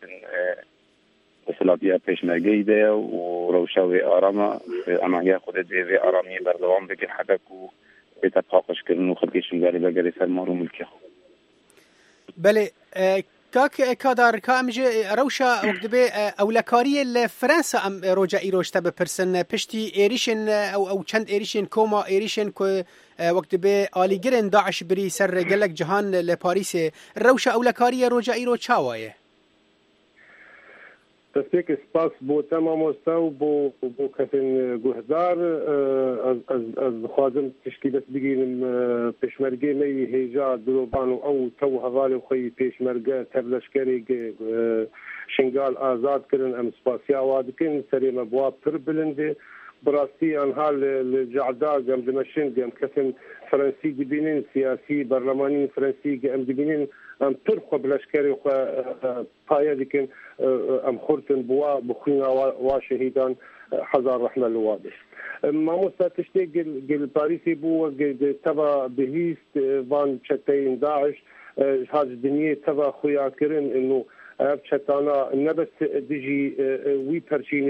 S4: اصلاحیه پیشمرگی ده و روشاوی آرامه عملیه خود دیوی آرامی بردوام بکن حتی کو بتفاقش کردن و خلقی شنقالی بگری سر مارو ملکی خود.
S15: بله كاك كادار كامج روشا وقت به اولكاريه لفرنسا ام روجا ايروشتا بپرسن پشتي ايريشن او او چند ايريشن كوما ايريشن كو وقت به آلیگرن داعش بری سر گلک جهان لپاریس روشا اولكاريه روجا ايرو چاوايه
S16: تسبيك سباس بو تمام مستو بو بو كثن جهدار از از از خوازم تشكيلة بيجين بيشمرجي مي هيجا دروبانو او تو هذالي وخي بيشمرجا تبلشكري شنقال آزاد كرن ام سباسيا وادكن سري مبواب تربلندي براستي انها الجعدا قام دمشن قام كثن فرنسي دبينين سياسي برلماني فرنسي قام دبينين ام ترخو بلشكري وخ بايا ديكن ام خورتن بوا بخينا وشهيدان حزار رحمه الواضح ما مستشتي قل باريسي بو تبع بهيست فان شتين داعش هذه الدنيا تبع خويا كرن انه بشتانا نبس ديجي وي برشين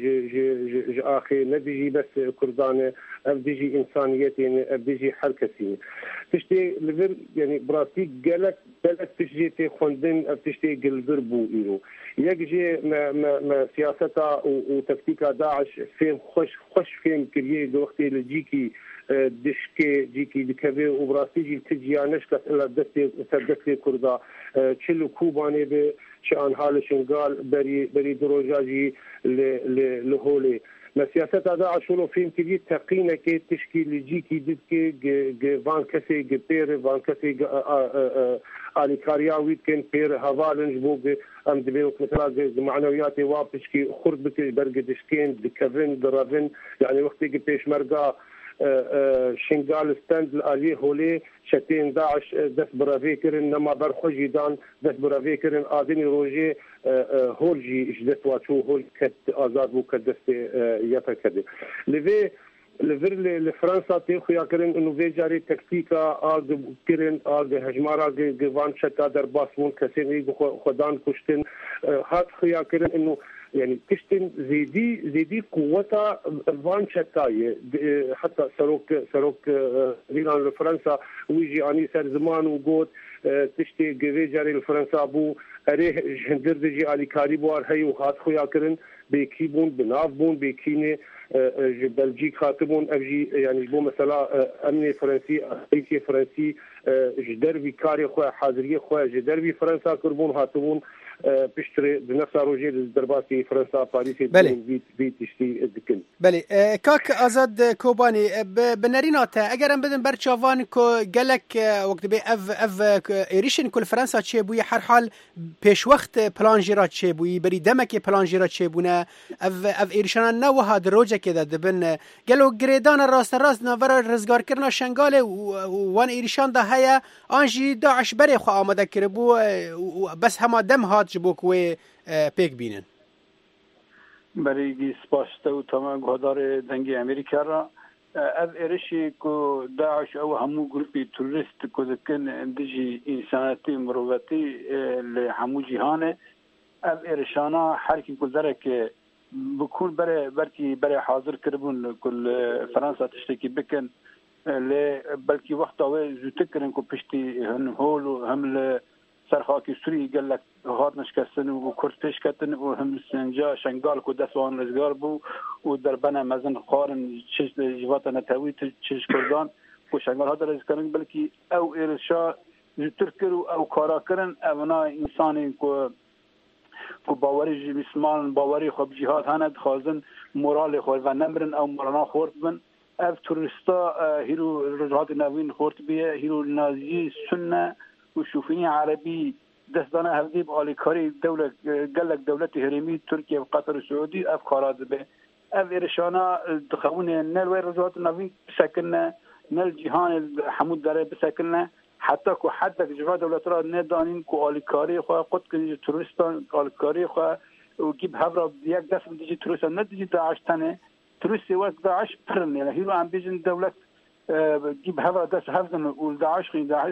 S16: ج اخي نديجي بس كردانه اب ديجي انسانيتين اب ديجي حركتين تشتي لفر يعني براسي قالك بلد تشتي خوندن اب تشتي قل ضربو ايرو يجي ما ما, ما سياستها وتكتيكها داعش فين خوش خوش فين كريه وقت لجيكي دشكي جيكي دكبي وبراسي جي تجيانش كت الا دستي سدستي كردا تشلو كوباني ب شان حال شنقال بري بري دروجاجي لهولي ما سياسة داعش ولو فين كي تقينا كي تشكيل جيكي دكي فان كسي بير فان كسي علي كارياوي كان بير هافالنج بوغ ام دبيوك مثلا معنوياتي وابشكي خرد بكي برقدشكين دكافين درافين يعني وقت بيش مرقا شنقال ستاند الالي هولي شتين داعش دس برافي كرن نما برخوجي دان دس برافي كرن ادني روجي هولجي جدت واتشو هول كت ازاد بو كدست يفا كده لفي لفر لفرنسا تيخو يا كرن انه في جاري تكتيكا اغ كرن اغ هجمارا جوان شتا در باسمون كسيني خدان كشتن هات خيا كرن انه يعني تشتن زيدي زيدي قوتها فان شتاية حتى سروك سروك ريلان لفرنسا ويجي اني سر زمان وقوت تشتي جري لفرنسا بو اريه جندر دجي علي كاريبوار هي وخات خويا كرن بكيبون بناف بون بكينه بلجيك خاطبون افجي يعني بو مثلا امني فرنسي ايتي فرنسي جدربي كاري خويا حاضريه خويا جدربي فرنسا كربون هاتبون بيشتري بنفس روجي الدرباسي فرنسا باريس بيت بيت تشتي دكن
S15: بله كاك ازاد كوباني بنريناتا اگر ام بدن برچاوان کو گلک وقت به اف اف ایریشن کل فرنسا چه بوی هر حال پیش وقت پلانجرا چه بوی بری دمک پلانجرا چه بونه اف اف ایریشن نه و هاد روجه کده دبن گلو گریدان راست راست نور رزگار کرنا شنگاله وان ایریشن ده هيا انجي داعش بری خو آماده کربو بس هما دم هات جبوك و پیک بینن
S17: برای سپاسته و تمام گهدار دنگی امریکا را از ارشی که داعش او همو گروپی توریست که دکن اندیجی انسانتی مروتی لحمو جهانه از ارشانا هر کی گذره که بکون برای برکی برای حاضر کربون کل فرانسا تشتکی بکن ل بلکی وقت او زوده کرن که پشتی هم هول و هم سرخاکی سوری گلک هات نشکستن و کرد پیش کردن و هم سنجا شنگال کو دستوان رزگار بو و در بنا مزن خارن چش جوات نتوی چش کردان کو شنگال ها در کردن بلکی او ارشا ترکر او کارا کردن اونا انسانی کو کو باوری مسلمان باوری خوب جهاد هند خازن مورال خور و نمرن او مورانا خورد بن اف توریستا هیرو رجعات نوین خورد بیه هیرو نازی سنه وشوفيني عربي دستانه هذيب آلیکاری دولة قالك دولة هرمي تركيا وقطر والسعودي أفكارات به أفرشانا تخون نل ويرجعات النوين بسكننا نل جهان حمود داره بسكننا حتى كو حدك جوا دولة را ندانين كو آلیکاری خو قد كن تورستان آلیکاری خو وجيب هبرة يك دست ديجي تورستان نديجي داعش تانه تورستي وقت داعش برن يعني هيرو عم بيجن دولة جيب هبرة دست هفدن وداعش خين داعش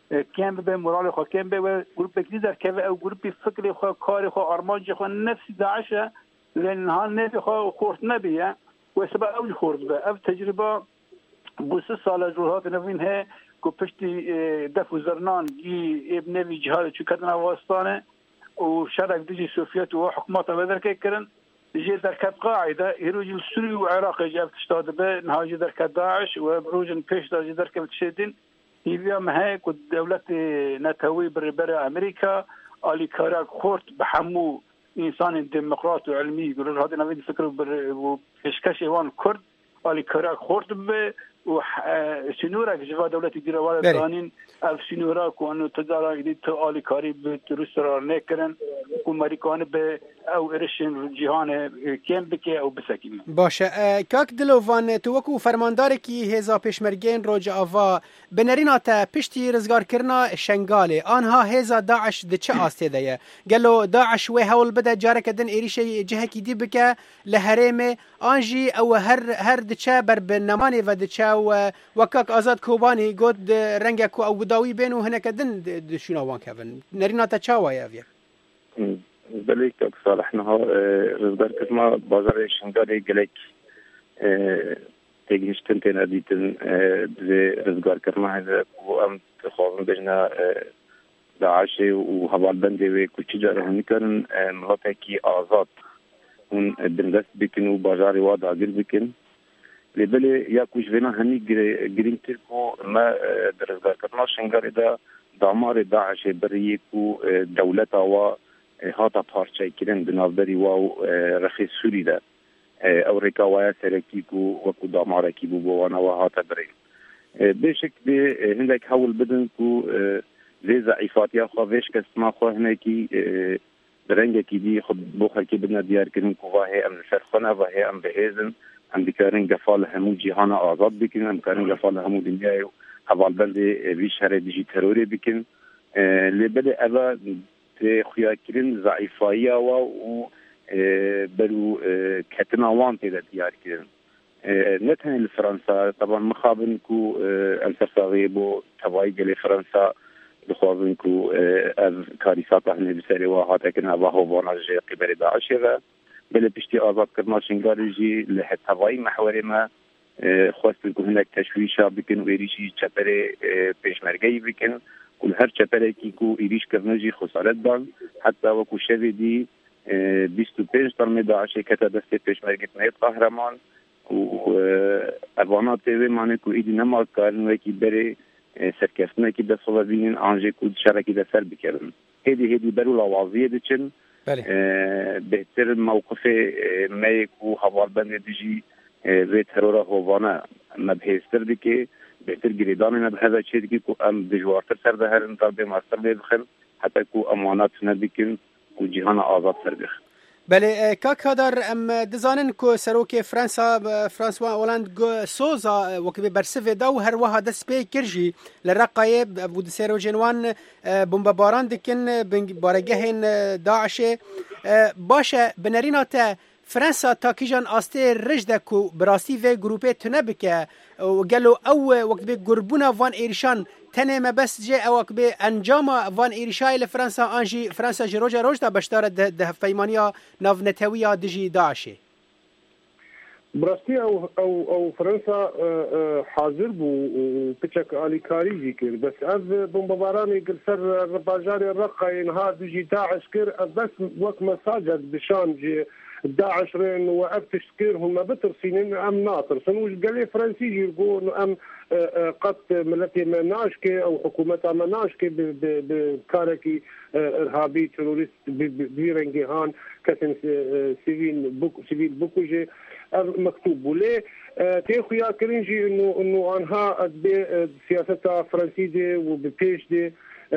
S17: كان به مورال خو كان به جروب كده كذا او جروب فكري خو كاري خو ارمانج خو نفس داعش لان ها نفي خو خورت نبيه وسبب اول خورت به اف تجربه بوس سال جوهات نوین ہے کو پشتی دفع زرنان جی ابن نوی جهاد چو کدنا واسطانه و شرک دیجی سوفیت و حکومات بدر که کرن جي دركات قاعدة يروج السوري وعراق جاب تشتاد به نهاجي دركات داعش وبروجن بيش داجي دركات تشدين هي ما هيك والدولة نتوي بربرة أمريكا علي كاراك خورت بحمو إنسان ديمقراطي وعلمي يقولون هذا نبي نفكر بإشكاش إيوان كرد علي كاراك خورت به وسنورك جوا دولة جيروال الثانين ألف سنورك وأنه تجارة جديد علي كاري بتروسرا نكرن ومريكان به أو إرشين جهان كم بكي أو بسكين.
S15: باشه كاك دلوفان توكو فرمانداركي هزا پیشمرگین روج آوا بنرينا تا پشتی رزگار کرنا شنگاله آنها هزا داعش ده چه آسته ده گلو داعش و هول بده جارك دن ایریش جهکی دی بکه لحرم آنجی او هر هر ده چه بر بنمانه و ده چه و وكاك آزاد كوباني قد رنجك أو بداوي بينه هنا كدن شنو وان كفن نرينا تشاوا يا فيك
S4: بلي كاك صالح نها رزقار كسمة بازار شنغاري قلك تيجيشتن تناديتن بزي رزقار كسمة هذا وأم تخاطن بجنا داعش وهبال بندي وكل جارة هنكرن ملاتكي آزاد هون دندس بكن وبازاري واضع قل بكن لبلي ياكوش فينا هني جرين تركو ما درزدار كتنا شنغاري دا دامار داعش بريكو دولتا و هاتا بارچاي كرن بنافدري واو رخي سوري دا او ركاوايا سركيكو وكو دامارا كيبو بوانا و هاتا بري بشك بي هندك حول بدنكو زي ضعيفاتيا خوافيش كسما خو هناكي برنجا كي دي خد بوخر كي بدنا ديار كرن كوفاهي ام الفرخنا وهي ام بهيزن ام بكارن قفال همو جهان آزاد بكن ام بكارن قفال همو دنيا حوال بلد بيشهر ديجي تروري بكن لبلد أبا خويا كرن ضعيفايا و بلو كتنا وان تيدا ديار كرن نتهن لفرنسا طبعا مخابن كو الفرصاغي بو تواي قلي فرنسا بخوابن كو كاريسات هنه بساري واحاتا كن أبا هوبانا جي قبل داعش بله بشتي آزاد كرنا شنغاري جي لحد هواي محوري ما خواست لكم هناك تشويشا بكن ويريشي چپره پیشمرگی بكن كل هر چپره كي كو إيريش كرنا جي خسارت دان حتى وكو شوي دي بيستو پنج طرمي داعشي كتا دستي پیشمرگت نهيد قهرمان و افانا تيوي ماني كو ايدي نما كارن وكي بري سركفتنا كي دفضا بينين انجي كو شركي دسر بكرن هيدي هيدي برو لوازية دي چن بهتر موقف ما يكو حوال بند ديجي في ترورا هوانا مبهستر دي كي بهتر جريدان نبهذا شيء دي كو ام دجوارتر سر ده هرن طالبي ماستر دي بخل حتى كو امانات نديكن كو جهان آزاد سر بخل
S15: بله كاك هدر ام دزانن كو سروك فرنسا فرانسوا اولاند سوزا وكبي برسفه دو هر وها دس بي كرجي للرقايب بود سيرو جنوان بومباران دكن بارگهن داعش باشه بنرينا تا فرنسا تاكيجان استي رجده كو براسي في جروبي تنبكه وقالوا او وكبي قربونا فان ايرشان تنه بس جي او وكبي انجاما فان ايرشاي لفرنسا انجي فرنسا جي روجا روجتا بشتار ده فيمانيا ناف نتويا دجي داعشي
S16: براستي او او او فرنسا حاضر بو بتشك علي كاريجي كير بس از بومباراني قرسر رباجاري الرقه نهار دجي داعش كير بس وقت مساجد بشان جي داعش رين وقفتش تشكيرهم ما بترسين ام ناطر سنوش قال لي فرنسي يقول ام قد ملتي مناشكي او حكومتها مناشكي بكاركي ارهابي تروريست بيرنجيهان كتن سيفيل بوك سيفيل بوكوجي مكتوب وليه تيخويا كرنجي انه انه انها سياستها فرنسية وببيش دي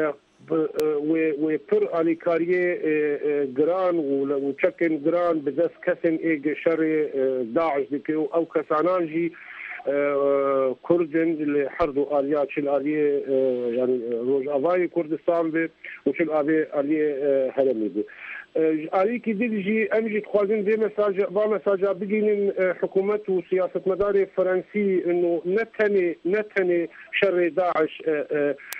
S16: وبر على كاريه جران وتشكن جران بدس كسن ايج شر داعش ديكو او كسانانجي كردن اللي حردوا اليات شل اليه يعني روج افاي كردستان به وشل ابي اليه هرمي به عليكي ديجي امجي تخوازن دي مساج با مساج بيجين حكومه وسياسه مداري فرنسي انه نتني نتني شر داعش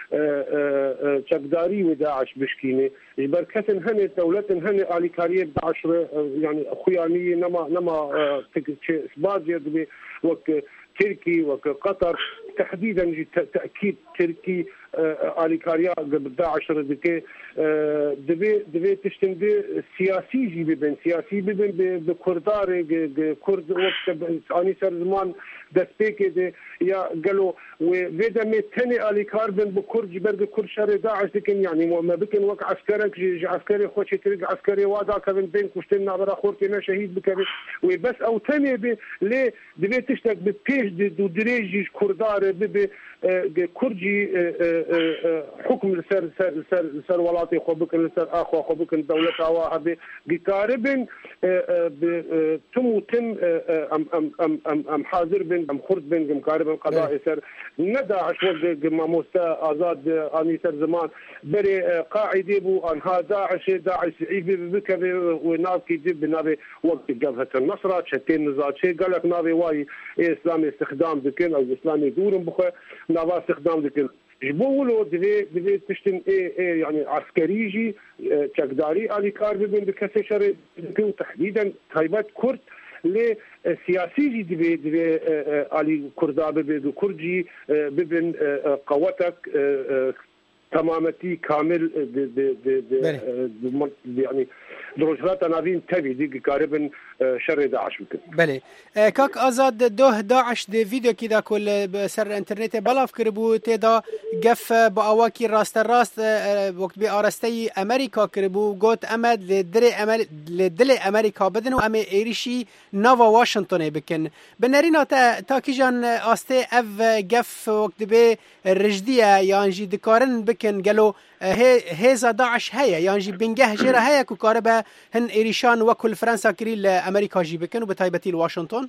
S16: چەکداری و داعش بشکینێ برکەتن هەنێ دەولەتن هەنێ ئالیکاریە داعش يعني خویانی نەما نەما باجێ دەبێ وەک تركي وقطر تحديدا تاكيد تركي اليكاريا داعش ردكي دبي دبي تشتندي سياسي جي ببن سياسي ببن بكردار كرد وقت اني سر زمان دسبيكي دي يا قالوا وبدا متني اليكار بن بكرد جبرد كرد شر داعش لكن يعني ما بكن وقع عسكرك جي عسكري خوشي ترك عسكري وادا كابن بين كشتنا برا خورتنا شهيد بكبي وبس او تاني ليه دبي تشتك ببيش دو دريجي كردار ببي كرجي حكم سر سر سر سر ولاتي خوبكن سر اخو خوبكن دولة واحد بقاربن تم تم ام ام ام ام ام حاضر بن ام خرد بن ام قاربن قضاء سر نداعش وقت ما موسى ازاد اني سر زمان بري قاعده بو ان هذا داعش داعش عيب بك وناف كي جيب نابي وقت جبهه النصره شتين نزاد شيء قال لك نابي واي اسلامي استخدام ذكر او اسلامي دورم بخ نابا استخدام ذكر جبولو دبي دبي تشتم ايه ايه يعني عسكريجي تشكداري الي كار ببن بكسي شر تحديدا تايبات كرد لسياسي دبي دبي الي كردا ببن كردجي ببن قوتك تمامتي كامل يعني درجات نابين تبي دي قاربا شر داعش بكن
S15: بله كاك آزاد دوه داعش دي فيديو كده كل سر انترنت بلاف كربو تدا قف بأواكي راست راست وقت بي آرستي أمريكا كربو قوت أمد لدري أمل لدلي أمريكا بدنو أمي إيريشي نوفا واشنطن بكن بنارينا تا تا كيجان آستي أف قف وقت بي الرجدية يانجي دكارن بكن قالوا هي هيزا داعش هيا يانجي بنجه جرا هيا كوكاربا هن إيريشان وكل فرنسا كريل أمريكا جي بكن وبتايبتي لواشنطن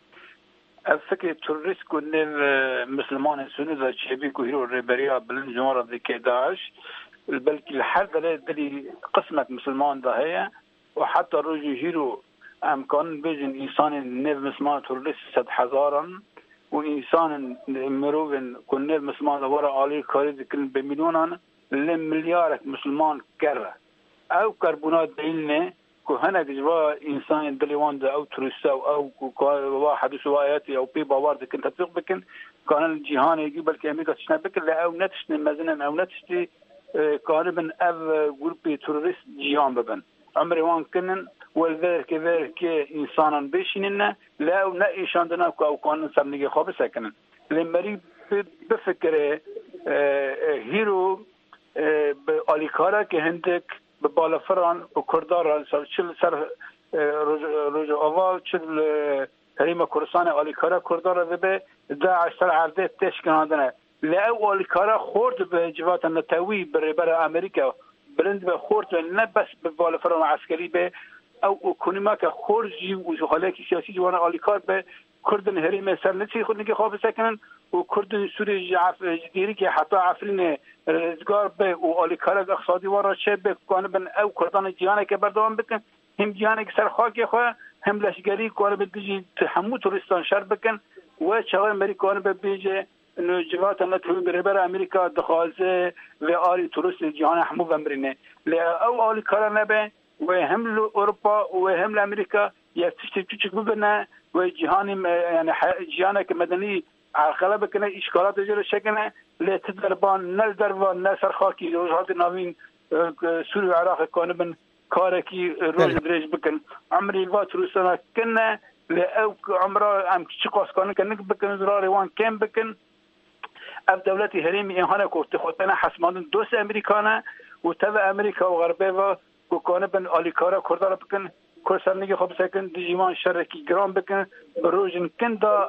S17: فكرة توريست كنا مسلمان سنة شبيه كهيرو ريبريا بلن جمهور ذيك داعش بلكي الحرب اللي قسمت مسلمان ده هي وحتى رجل هيرو أمكان بيجن إنسان نيف مسلمان توريست ست حزارا وإنسان مروفن كنا مسلمان ورا عليه كاري ذكرن بمليونان لمليارك مسلمان كره أو كربونات دينه كهنا جوا إنسان دليوان ده أو تورست أو أو واحد سواياتي أو بي باور ده كنت تثق بكن كان الجهان يجي بلكي أمريكا تشنا بكن لا أو نتشن مزنا أو نتشتي قاربا أف جروبي تورست جهان ببن عمري وان كنن والذلك كذلك إنسانا بيشيننا لا أو نأيش عندنا أو كان سمني خابس سكنن لمري بفكره هيرو باليكارا كهندك ببالفران وكردار سر شل سر رجع أول شل هريمة كورسان اليكارا كردار ذبه داعش سر عرضه تشكن عندنا لا أو اليكارا خورد بجوات النتوي بربر أمريكا بلند بخورد نه بس ببالفران عسكري به أو كونما كخورجي وزحلاك سياسي جوانا اليكار به كردن هريمة سر نتي خود نجي خاف سكنن وكردن سوري جعف جديري كي حتى عفرين رزقار به واليكار اقتصادي ورا شبه كان بن أو كردان جيانا كبردوان بكن هم جيانا كسر خاك خو هم لشجري كان بتجي تحمو تورستان شر بكن وشغل أمريكان ببيجي إنه جوات النتوي بربر أمريكا دخازة وآري تورست جيانا حمو بمرينه لا أو اليكار نبه وهم لأوروبا وهم لأمريكا يفتشت تشك ببنا وجهان يعني جهانا كمدني على خلابه كنا إشكالات جرى شكنا لا تدربان نل دربان نسر خاكي روجات ناوين سوري العراق كانوا من كاركي روج دريج بكن عمري الوقت روسنا كنا لا أو عمره أم شقاس كانوا كنا بكن زراري وان كان بكن أف دولتي هريمي إنهانا كورت خطنا حسمان دوس أمريكانا وتبع أمريكا وغربية وكانوا بن اليكارا كردار بكن كورسان نيجي خب سكن ديجيمان شركي جرام بكن بروجن كندا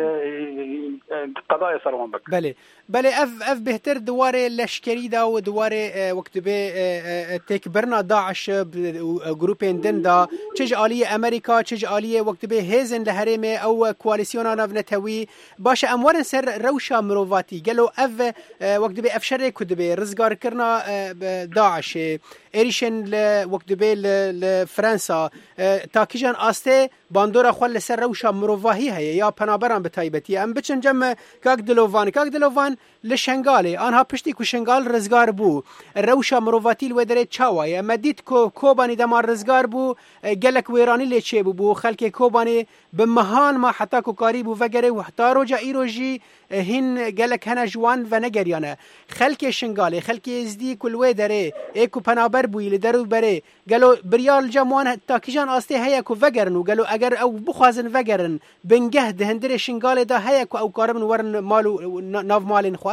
S17: قضايا صارون بك
S15: بله بله اف اف بهتر دواره لشکری دا و دواره وقت به تکبرنا داعش گروپین دن دا چج عالی امریکا چج عالی وقت به هزن لهرم او کواليسيون نتوي باش امور سر روشا مروفاتي قالوا اف وقت به افشر كد به رزقار كرنا داعش ايريشن وقت به لفرنسا تاکیجان آسته باندورا خو لسر روشا مروواهی هي یا پنابران بتایبتی ام بچن جم کاک دلوان کاک دلوان لشنگاله آنها پشتی کو شنگال رزگار بو روشا مرواتی الودره چاوای مدید کو کوبانی دمار رزگار بو گلک ویرانی لچه بو خلک کوبانی بمهان ما حتی کو قریب و وگره و حتی روجا ایروجی هین گلک هنا جوان و نگریانه خلک شنگاله خلک ازدی کل ودره ایکو پنابر بوی لدرو بره گلو بریال جموان تاکیجان آسته هيا کو وگرن و گلو اگر او بخوازن وگرن بنگه دهندر شنگاله دا هيا کو او قاربن ورن مالو ناف مالین خو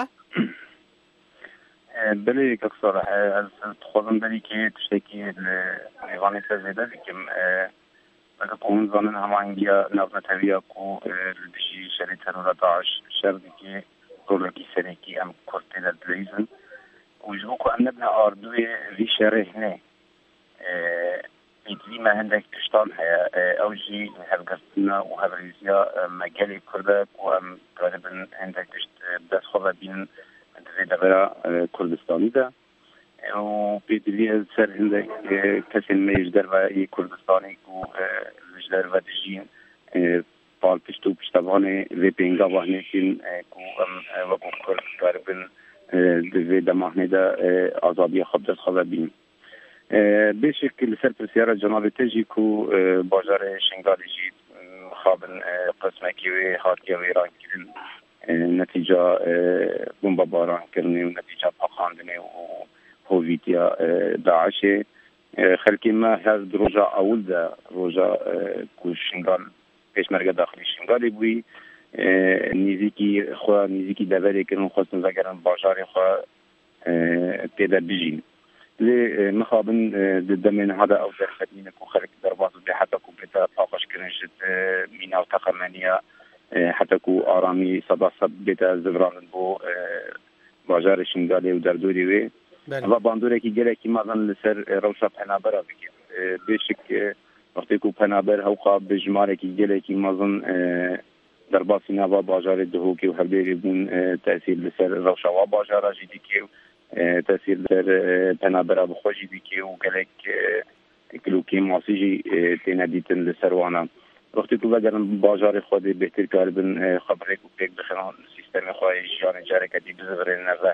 S4: بله که صراحه از خودم بلی که تشتکی لیوانی سزیده بکم اگه قوم زنن همانگیا نظم تبیه کو لدشی شری ترور داعش شردی که رولکی سریکی ام کرتی لدلیزن و جبو که ام نبنه آردوی وی شره نه ایدوی ما هندک تشتان هیا او جی هفگستنا و هفریزیا مگلی کرده و ام غالبا هندک تشت دست خواه بین في دغرا كردستاني ده وبيدري سر هندك كسن ما يجدر في كردستاني كو يجدر في دجين بال بشتو بشتباني في بينغا وهنكين كو ام وكو كرد قربن في دماغني ده آزادية خبدت خبابين بشكل سر بسيارة جناب تجي كو باجار شنغالي جيد خابن قسمكي وهاتيا ويران كدن نتیجه بمباران کردن و نتیجه پاکاندن و هویتیا داعش خلکی ما هز روزا اول ده روزا کو شنگال پیشمرگ داخلی شنگالی بوی نیزیکی خو نیزیکی دوری کردن خواستن وگرن بازار خو پیدا بجین لی مخابن دمن هذا او در خدمین کو خلک در باز به حتی کو پیدا پاکش کردن شد مینا و تقمنیا حتى كو آرامي صدا صد بيتا زفران بو باجار شنگالي و دردوري وي و باندوره كي گره كي مازن لسر روشا پنابرا بكي بيشك وقت كو پنابر هوقا بجماره كي گره كي مازن درباسي نوا باجار دهو كي و هبديري بون تأثير لسر روشا و باجارا جيدي كي تأثير لسر پنابرا بخو جيدي كي و گلك كلو كي ماسيجي تينا ديتن لسر وانا وقتی که وگرن بازار خودی بهتر کردن خبری که پیک بخنان سیستم خواهی جان جاره کدی بزرگ نزد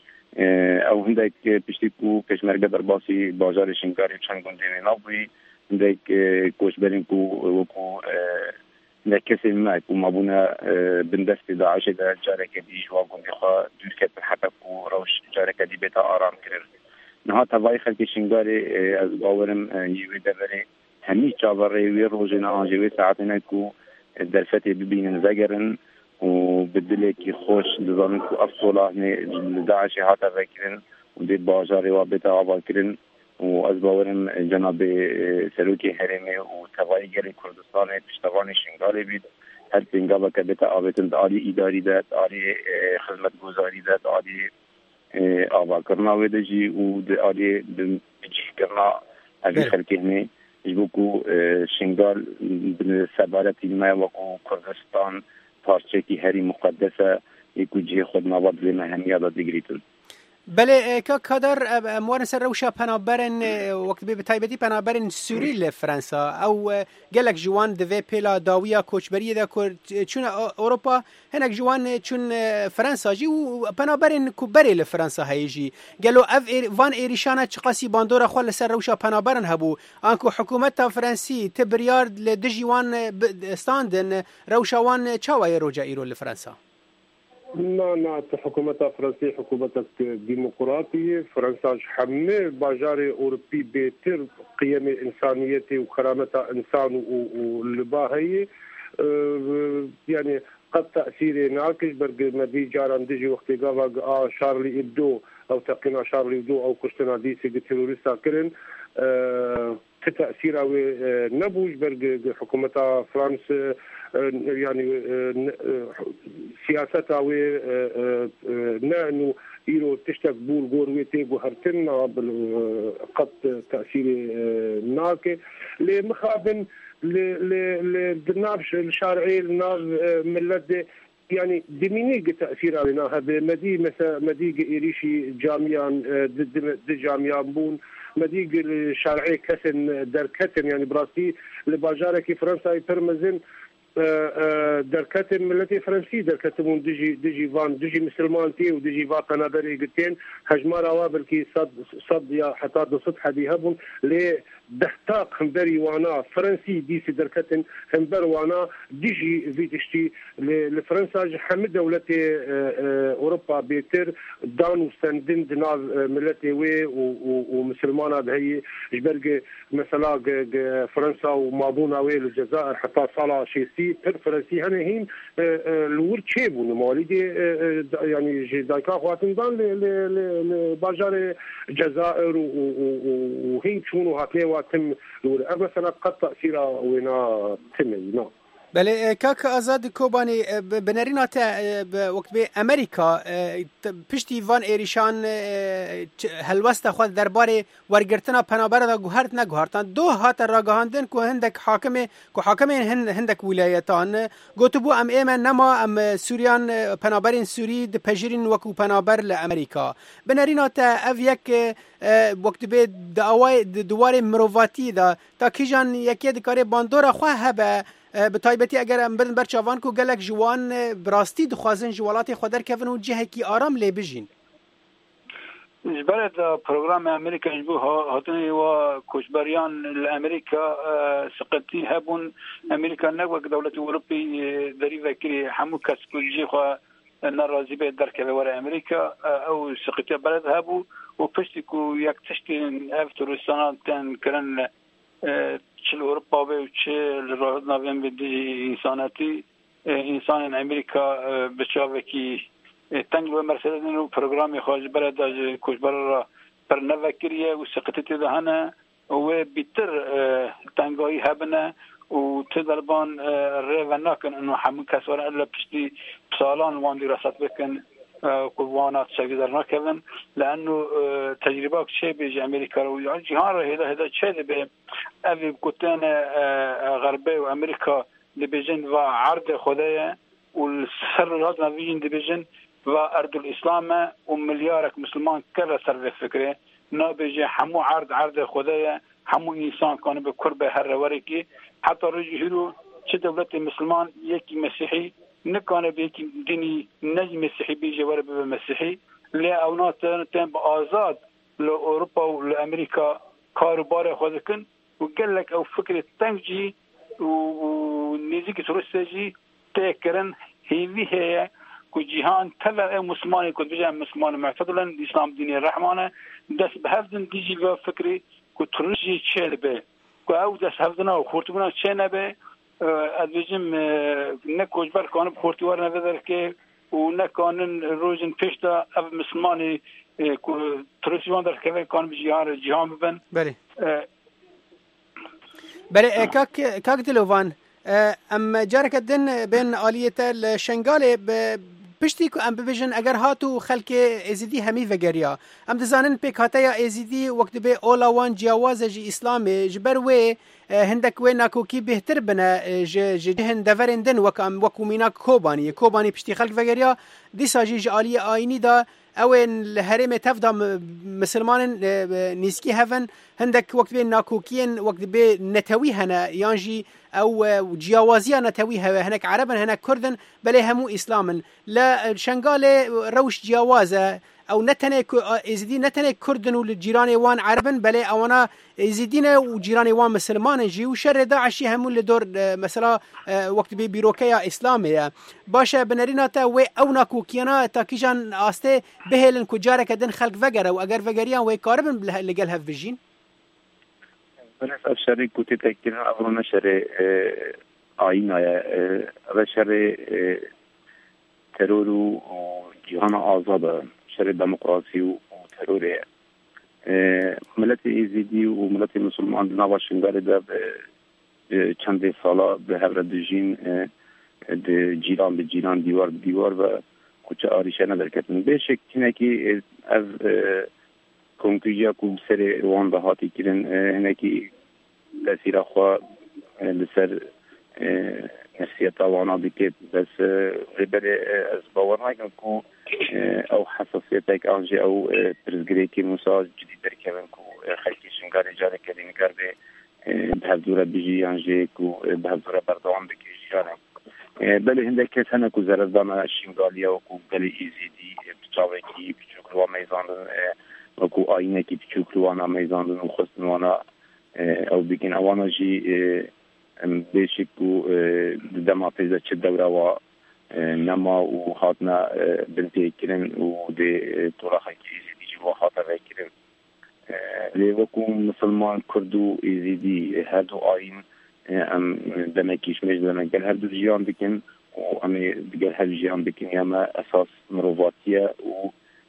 S4: او هندک پشتی کو کشمرگ در باسی بازار شنگاری چند گنده نبودی هندک کوش برین کو و کو هندک کسی ما کو مابونا بندست داعش در جاره کدی جوا گنده خواه دور کت حتی کو روش جاره کدی بیتا آرام کرد نه توای خلک شنگاری از باورم یوی دبری همي چاوره وی روزنا آنجوی ساعتنا کو درفته ببینن وگرن و بدله کی خوش دزانن کو افصولا داعش هاتا وکرن و دی بازار و بتا آبا کرن و از باورم جناب سلوکی حرمه و توایی گل کردستان پشتوان شنگالی بید هر پینگا که بتا آبتن داری اداری داد داری خدمت گذاری داد داری آبا کرنا ودجی و داری بجی کرنا اوی خلقه همی جبوكو شنغال سبارة ما وكو كردستان پارچه هری مقدسه يكو جي خود مواد لما همية دا ديگريتون
S15: بله که کدر موارن سر روشا پنابرن وقت به تایبتی پنابرن سوری لفرانسا او گلک جوان دوی پیلا داویا کوچبری دا چون اروپا هنک جوان چون فرانسا جی و پنابرن کوبری لفرانسا هیجی گلو اف وان ایریشانا چقاسی باندورا خو سر روشا پنابرن هبو انکو حکومت فرانسی تبریارد لدجوان استاندن روشا وان چاوای روجا ایرو لفرانسا
S16: لا لا حكومة فرنسية حكومة ديمقراطية فرنسا حمل باجار أوروبي بيتر قيم إنسانيتي وكرامة إنسان والباهية يعني قد تأثير ناقش برق مدي جاران ديجي وقت قاوا شارلي إبدو أو تقينا شارلي إبدو أو كشتنا ديسي تيروريستا كرن تأثير نبوش برق حكومة فرنسا يعني سياسة وي نانو يرو تشتك بول غورويتي غهرتنا قد تأثير ناكي لمخابن للنابش الشارعي الناس ملد يعني دمينيق تأثير علينا هذا مدي مثلا مدي إيريشي جاميان ضد ضد جاميان بون مديق الشارعي كسن دركتن يعني براسي لباجارك فرنسا يبرمزن دركتن ملتي فرنسي دركتمون ديجي ديجي فان ديجي مسلمانتي وديجي فا قنابري قتين هجمار اوابل كي صد صد يا حتى صد حدي هبون ل دهتاق خمبري وانا فرنسي ديسي دركتن خمبر وانا ديجي فيتشتي لفرنسا حمد دولتي اوروبا بيتر دانو سندن دنال ملتي وي ومسلمانا بهي جبرق مثلا فرنسا ومابونا وي الجزائر حتى صالا شيسي بر فرنسي هنا هين الور تشيبون مواليدي يعني جي دايكا خواتن دان لباجار الجزائر وهين شونو هاتني تم مثلا قد تأثير وينا تمي
S15: بله کاک آزاد کوبانی بنرینا تا وقت به امریکا پشتی وان ایریشان هلوست خود درباره ورگرتنا پنابر دا گوهرت نگوهرتان دو هات راگهاندن که هندک حاکم که حاکم هندک ولایتان گوتو بو ام ایمن نما ام سوریان پنابرین سوری د پجرین وکو پنابر لامریکا بنرینا تا اف یک وقت به دوای دوار مروواتی دا تا کیجان یکی دکاره باندورا خو هبه به تایبەتی ئەگەر ئەم برن بەر چاوان و گەلک جوان براستی دخوازن جوڵاتی خۆ دەرکەون و جهێکی ئارام لێ بژین
S17: جبرت پروگرام امریکا جبو هاتنی و کوچبریان لامریکا سقطی هبون امریکا نگوک دولت اوروپی دری وکری همو کس کجی خو ناراضی به درک ور امریکا او سقطی بلد هبو و پشتی کو یک تشتی افتورستان تن کرن چه اروپا و چه راه نوین به انسانیتی انسان امریکا بچاوه کی تنگ و مرسل نو پروگرامی خارج برد از کوچبر را پر نوکریه و سقطت دهنه و بیتر تنگایی هبنه و تدربان ریو نکن انو همون کسوار الا پشتی سالان وان دراسات بکن قوانات شاگردار نکردن لانه تجربه چه به امریکا و جهان را هدا هدا چه به اوی گوتن غربی و امریکا لبیجن و عرض خدای و سر نویجن لبیجن و ارض الاسلام و ملیارک مسلمان کر سر فکره نبیجه همو عرض عرض خدای همو انسان کنه به قرب هر ورکی حتی رجوع چه دولت مسلمان یکی مسیحی نکانه به یکی دینی نجم مسیحی بیجه ور به مسیحی لی اونات تن با آزاد ل اروپا و ل امریکا کاروبار خود کن و گلک او فکر تنجی و نزدیک تورستجی تکرن هیوی هه کو جهان تبع مسلمانی کو بجا مسلمان معتدلا اسلام دین الرحمن دس بهفدن دیجی و فکری کو ترجی چه به کو او دس هفدنا و خورتونا چه نبه ادویجم نه کوچبر کانه خورتوار نبدر که و نه کانن روزن پیشتا او مسلمانی ترجیوان در که کان بجیار جهان ببن
S15: بله بله کاک کاک دلوان ام جارك الدن بين آلية الشنغال پشتی که ام ببیجن اگر هاتو خلک ازیدی همی وگریا ام دزانن پیک هاتیا ازیدی وقت به اولاوان جواز جی اسلامی جبر و هندک و ناکوکی بهتر بنا جهن دورندن وکم وکومینا کوبانی کوبانی پشتی خلک وگریا دی ساجی جالی آینی دا اوین الهرم تفدا مسلمان نیسکی هفن هندک وقت به ناکوکین وقت به نتوی هنا یانجی او جیاوازی نتوی هوا هناك عربا هناك كردن بل همو اسلاما لا شنغال روش جیاوازه او نتنه ازدی نتنه کردن و جیران وان عربا بل اونا ازدین و جیران وان مسلمان جی و شر داعشی همو لدور مثلا وقت به بیروکیا اسلامیه باشه بنریناتا و او ناکوکینا تا کیجان آسته بهلن کجاره کدن خلق وگره و اگر وگریان و کاربن لگل هف بجین
S4: بناس افشاری کوتی تکیرن اولون شر آینای و شر ترور و جهان آزاد شر دموکراسی و ترور ملت ایزیدی و ملت مسلمان نوا شنگال ده چند سالا به هر دجین ده جیران به جیران دیوار دیوار و کچه آریشه ندر کتن به شکل که از کنکوژیا کو سر روان به هاتی کرن هنکی تأثیر خوا لسر نفسیت وانا بکت بس غبر از باور نکن کو او حساسیت یک آنجا او پرزگری که مساج جدید در کردن کو خلکی شنگاری جاره کردین کرده به هفدوره بیجی انجه که به هفدوره بردوام بکی جاره بله هنده کت هنه که زرزدان شنگالیا و که گلی ایزیدی بچاوه کی بچوکلوان میزاندن و که آینه کی بچوکلوان میزاندن و خستنوانا او بگین اوانا جی بیشی که دما پیزا چه دوره و نما و هاتنا بنتی کرن و ده طرحه کی ایزیدی جو هاتا وکرن لیوکو مسلمان کردو ایزیدی هر دو آین ام دمکیش مجدن گل هر دو جیان بکن و ام گل هر جیان بکن یما اساس مرواتیه و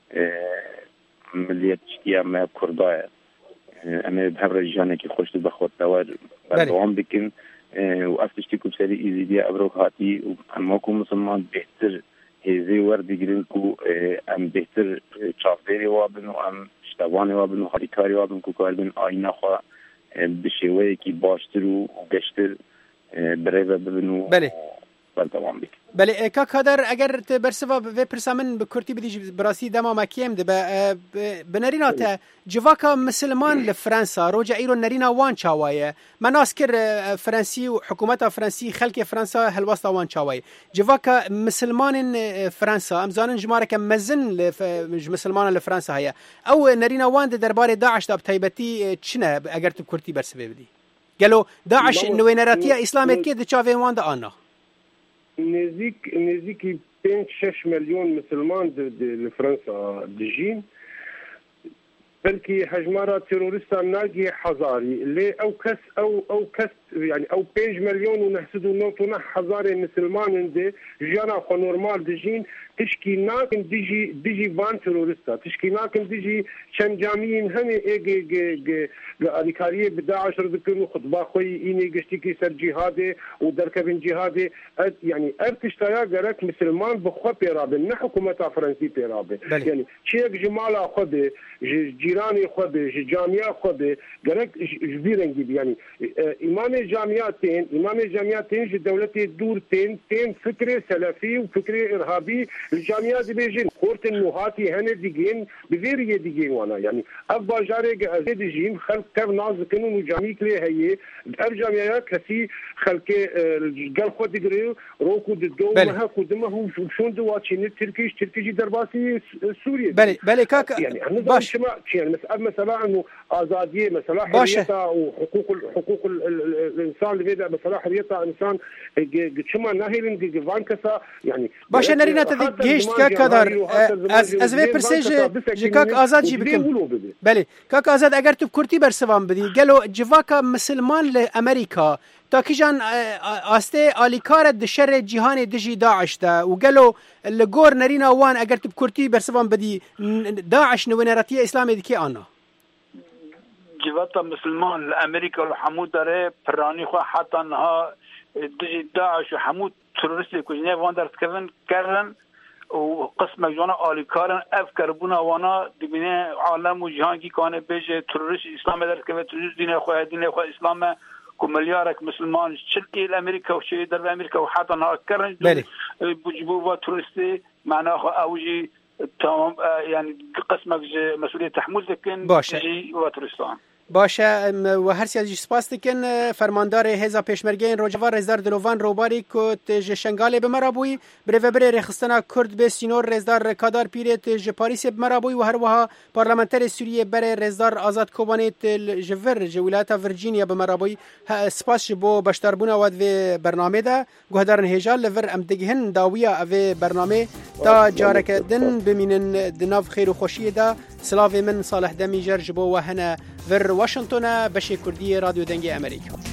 S4: ملیت چتیه ما کردای ام بهر جیانه که خوشت بخواد دوار بردوام بکن و افتشتی که بسری ایزیدی ابروک هاتی و اما که مسلمان بهتر هزی وردی گرین که ام بهتر چافدری وابن و ام شتوانی وابن و حریکاری وابن که کاربن آینه خواه بشیوه که باشتر و گشتر برای ببن و بردوام بکن.
S15: بله که کادر اگر برسوا و پرسامن بکرتی بدیج براسی دما مکیم ده بنرینا تا جواکا مسلمان لفرانسا روجا ایرو نرینا وان چاوایه من اسکر فرانسی و حکومت فرانسی خلق فرانسا هلواستا وان چاوایه جواکا مسلمان فرانسا امزانن جمارك مزن مسلمان لفرانسا هيا او نرینا وان ده دربار داعش ده بتایبتی چنه اگر تو کرتی برسبه بدی قالوا داعش نوینراتیا اسلامیت که ده چاوی وان ده آنا
S16: نزيك نزيك بين شش مليون مسلمان لفرنسا دجين بلكي هجمارة تيروريستا ناقي حزاري لي او كس او او كس يعني او بيج مليون ونحسدوا نوتنا حزاري مسلمان دي جانا خو نورمال دجين تشكي ناكن ديجي ديجي فان تيروريستا تشكي ناكن ديجي شن جامعين هني ايجي جي جي الادكاريه بداعش رذكروا خطبه خوي اني قشتكي سر جهادي ودركبن جهادي يعني ارتشتايا غرك مسلمان بخو بيرابن حكومه فرنسي بيرابن يعني شيخ جمال خد جيراني خد جامعه خد غرك جبيرنجي يعني امام جامعتين امام جامعتين دولتي دورتين تين فكري سلفي وفكري ارهابي الجامعات بيجين قلت انه هاتي هنا ديجين بفيري ديجين وانا يعني ابا جاري ديجين خلق كيف ناز كانوا جامعيك ليه هي الجامعات كسي خلق قال خد دغري روكو ددو ما قدمه هو شلون دواتشين تركيش تركيجي درباسي سوريا
S15: بلي بلي كاك
S16: يعني باش يعني مسألة مسألة انه ازاديه مسألة حريتها وحقوق حقوق الانسان اللي بيدا مسألة حريتها انسان شما ناهيلن جيفان كسا يعني
S15: باش نرينا تديش كاكادر از از وی پرسیج جکاک آزاد جی بکم بله کاک آزاد اگر تو کرتی برسوام بدی گلو جواکا مسلمان لامریکا تا کیجان آسته آلیکار دشر جهان دجی داعش ده و گلو لگور نرینا وان اگر تو کرتی برسوام بدی داعش نوینراتی اسلامی دکی آنا
S17: جواتا مسلمان لامریکا و حمود داره پرانی خو حتی انها دجی داعش و حمود تروریستی کجنه وان درست کردن کردن وقسم جوانا آلیکارن اف کربونا وانا دبینه عالم و جهان کی کانه بیش تروریست اسلام درست که تروریست دین خواه دین خواه اسلام کو مليارك مسلمان شركي الامريكا وشي در امريكا وحتى نها كرن بجبوا تورستي معناه اوجي تمام يعني قسمك مسؤوليه تحمل لكن جي وترستان
S15: باشه و هر سیاسی سپاس دکن فرماندار هزا پیشمرگین روجوار رزدار دلوان روباری که تج شنگاله به مرابوی بره بره رخستنا کرد به سینور رزدار کادار پیره تج پاریس به مرابوی و هر وها پارلمانتر سوریه بره رزدار آزاد کوبانه تل جور جولات ورجینیا به مرابوی سپاس بو بشتربونه ود و برنامه ده گهدارن هجال لور ام دگهن داویا او برنامه تا جارک دن بمینن دناف خیر و خوشی ده سلاو من صالح دمی جرج بو و هنا ور واشنطن بشي كردية راديو دنجي أمريكا.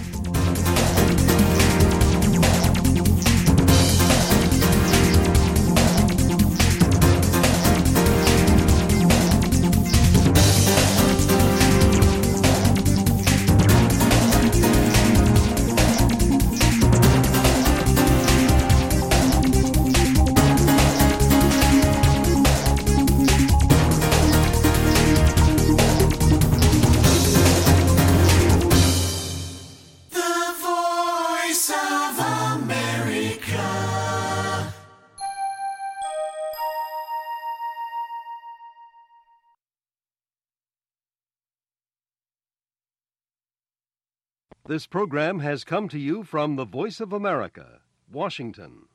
S1: This program has come to you from the Voice of America, Washington.